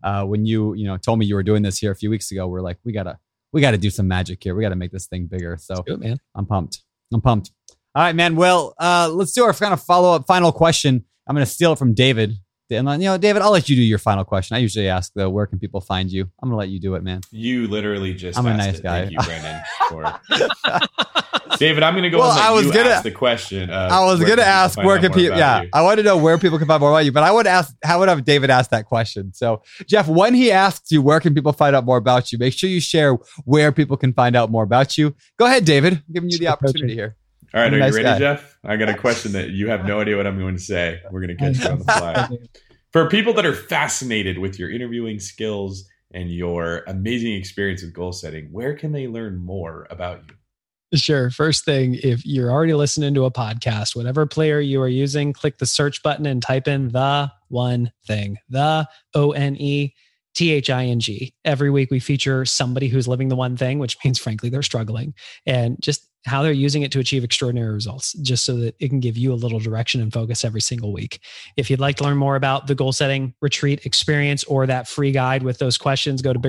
when you told me you were doing this here a few weeks ago, we're like, we gotta do some magic here. We gotta make this thing bigger. So Let's do it, man. I'm pumped. All right, man. Well, let's do our kind of follow-up final question. I'm going to steal it from David. And David, I'll let you do your final question. I usually ask, though, where can people find you? I'm going to let you do it, man. You literally just I'm a asked nice it. guy. Thank you, Brandon. David, I'm going to go and let you ask the question. I was going to ask where can people, I want to know where people can find more about you, but I would ask, how would have David ask that question? So, Jeff, when he asks you, where can people find out more about you, make sure you share where people can find out more about you. Go ahead, David. I'm giving you the opportunity here. All right, are you ready, Jeff? I got a question that you have no idea what I'm going to say. We're going to catch you on the fly. For people that are fascinated with your interviewing skills and your amazing experience with goal setting, where can they learn more about you? Sure. First thing, if you're already listening to a podcast, whatever player you are using, click the search button and type in The One Thing, the ONETHING. Every week we feature somebody who's living the one thing, which means, frankly, they're struggling, and just how they're using it to achieve extraordinary results, just so that it can give you a little direction and focus every single week. If you'd like to learn more about the goal setting retreat experience or that free guide with those questions, go to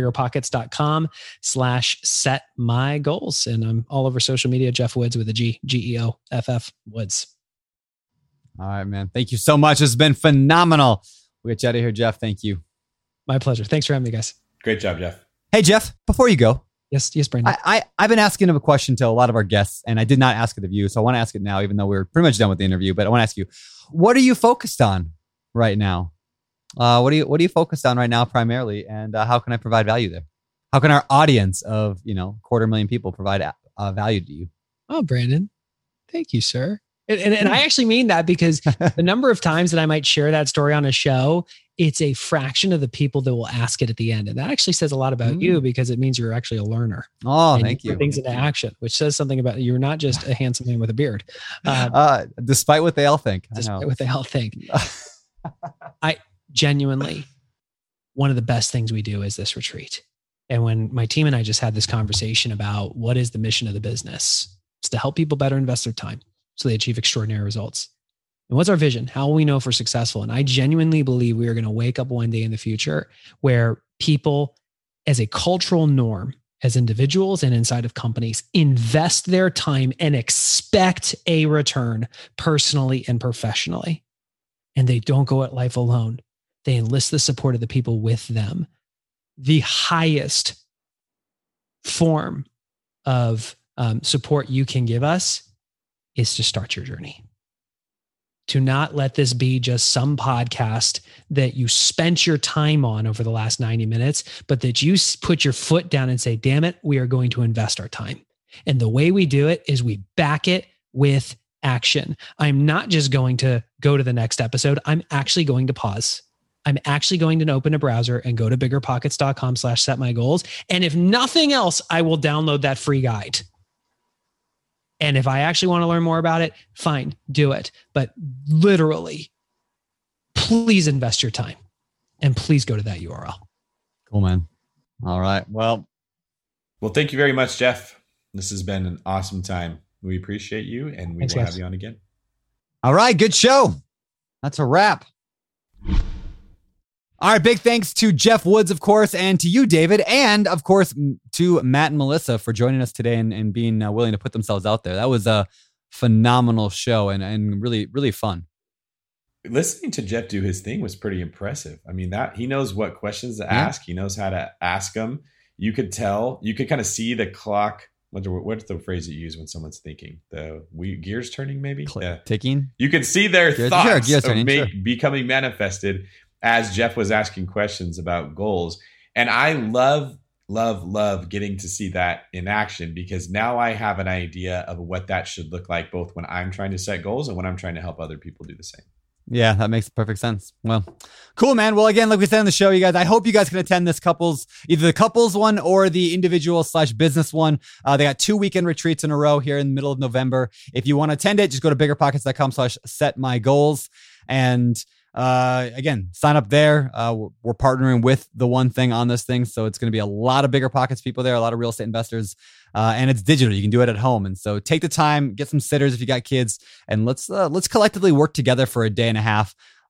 biggerpockets.com/setmygoals. And I'm all over social media, Jeff Woods with a G, GEOFF Woods. All right, man. Thank you so much. It's been phenomenal. We'll get you out of here, Jeff. Thank you. My pleasure. Thanks for having me, guys. Great job, Jeff. Hey, Jeff, before you go. Yes, Brandon. I've been asking him a question to a lot of our guests, and I did not ask it of you. So I want to ask it now, even though we're pretty much done with the interview. But I want to ask you, what are you focused on right now? What are you focused on right now primarily? And how can I provide value there? How can our audience of 250,000 people provide value to you? Oh, Brandon, thank you, sir. And I actually mean that, because the number of times that I might share that story on a show, it's a fraction of the people that will ask it at the end. And that actually says a lot about you, because it means you're actually a learner. Oh, thank you. Put things into action, which says something about you're not just a handsome man with a beard. Despite what they all think. Despite what they all think. I genuinely, one of the best things we do is this retreat. And when my team and I just had this conversation about what is the mission of the business, it's to help people better invest their time so they achieve extraordinary results. And what's our vision? How will we know if we're successful? And I genuinely believe we are going to wake up one day in the future where people, as a cultural norm, as individuals and inside of companies, invest their time and expect a return personally and professionally. And they don't go at life alone. They enlist the support of the people with them. The highest form of support you can give us is to start your journey. To not let this be just some podcast that you spent your time on over the last 90 minutes, but that you put your foot down and say, damn it, we are going to invest our time. And the way we do it is we back it with action. I'm not just going to go to the next episode. I'm actually going to pause. I'm actually going to open a browser and go to biggerpockets.com/setmygoals. And if nothing else, I will download that free guide. And if I actually want to learn more about it, fine, do it. But literally, please invest your time and please go to that URL. Cool, man. All right. Well, thank you very much, Jeff. This has been an awesome time. We appreciate you, and we will have you on again. All right. Good show. That's a wrap. All right, big thanks to Jeff Woods, of course, and to you, David, and of course to Matt and Melissa for joining us today and being willing to put themselves out there. That was a phenomenal show and really, really fun. Listening to Jeff do his thing was pretty impressive. I mean, that he knows what questions to ask. He knows how to ask them. You could tell, you could kind of see the clock. What's the phrase you use when someone's thinking? The gears turning, maybe? Ticking? You could see their thoughts turning, becoming manifested as Jeff was asking questions about goals. And I love getting to see that in action, because now I have an idea of what that should look like, both when I'm trying to set goals and when I'm trying to help other people do the same. Yeah, that makes perfect sense. Well, cool, man. Well, again, like we said on the show, you guys, I hope you guys can attend this either the couples one or the individual/business one. They got 2 weekend retreats in a row here in the middle of November. If you want to attend it, just go to biggerpockets.com/setmygoals. And again, sign up there. We're partnering with The One Thing on this thing. So it's going to be a lot of Bigger Pockets people there, a lot of real estate investors, and it's digital. You can do it at home. And so take the time, get some sitters if you got kids, and let's collectively work together for a day and a half.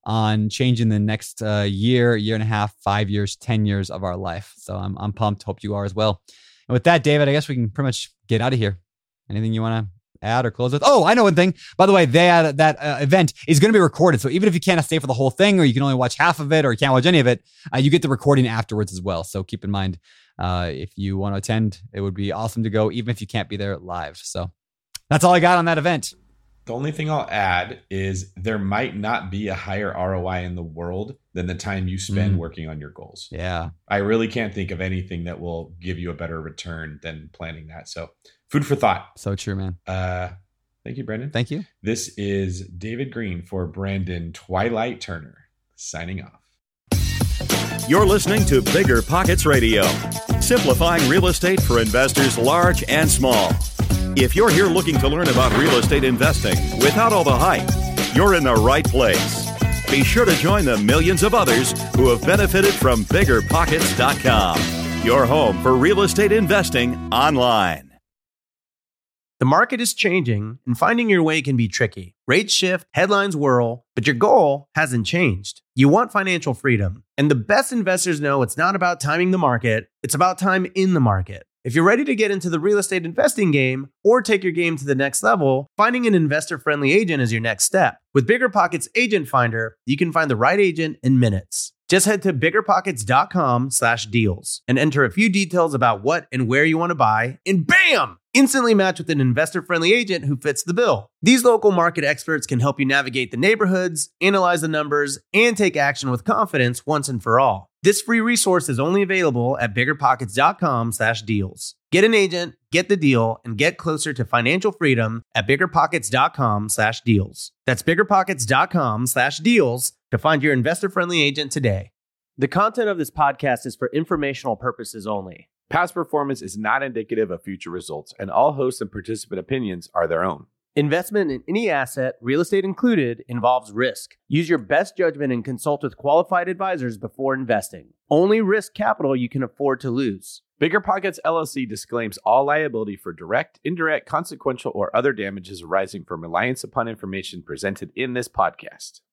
on changing the next year and a half, 5 years, 10 years of our life. So I'm pumped. Hope you are as well. And with that, David, I guess we can pretty much get out of here. Anything you want to add or close with? Oh, I know one thing. By the way, that event is going to be recorded. So even if you can't stay for the whole thing, or you can only watch half of it, or you can't watch any of it, you get the recording afterwards as well. So keep in mind, if you want to attend, it would be awesome to go, even if you can't be there live. So that's all I got on that event. The only thing I'll add is there might not be a higher ROI in the world than the time you spend working on your goals. Yeah. I really can't think of anything that will give you a better return than planning that. So food for thought. So true, man. Thank you, Brandon. Thank you. This is David Green for Brandon Twilight Turner signing off. You're listening to Bigger Pockets Radio, simplifying real estate for investors large and small. If you're here looking to learn about real estate investing without all the hype, you're in the right place. Be sure to join the millions of others who have benefited from BiggerPockets.com, your home for real estate investing online. The market is changing, and finding your way can be tricky. Rates shift, headlines whirl, but your goal hasn't changed. You want financial freedom, and the best investors know it's not about timing the market, it's about time in the market. If you're ready to get into the real estate investing game or take your game to the next level, finding an investor-friendly agent is your next step. With BiggerPockets Agent Finder, you can find the right agent in minutes. Just head to biggerpockets.com/deals and enter a few details about what and where you want to buy, and bam! Instantly match with an investor-friendly agent who fits the bill. These local market experts can help you navigate the neighborhoods, analyze the numbers, and take action with confidence once and for all. This free resource is only available at biggerpockets.com/deals. Get an agent, get the deal, and get closer to financial freedom at biggerpockets.com/deals. That's biggerpockets.com/deals to find your investor-friendly agent today. The content of this podcast is for informational purposes only. Past performance is not indicative of future results, and all host and participant opinions are their own. Investment in any asset, real estate included, involves risk. Use your best judgment and consult with qualified advisors before investing. Only risk capital you can afford to lose. BiggerPockets LLC disclaims all liability for direct, indirect, consequential, or other damages arising from reliance upon information presented in this podcast.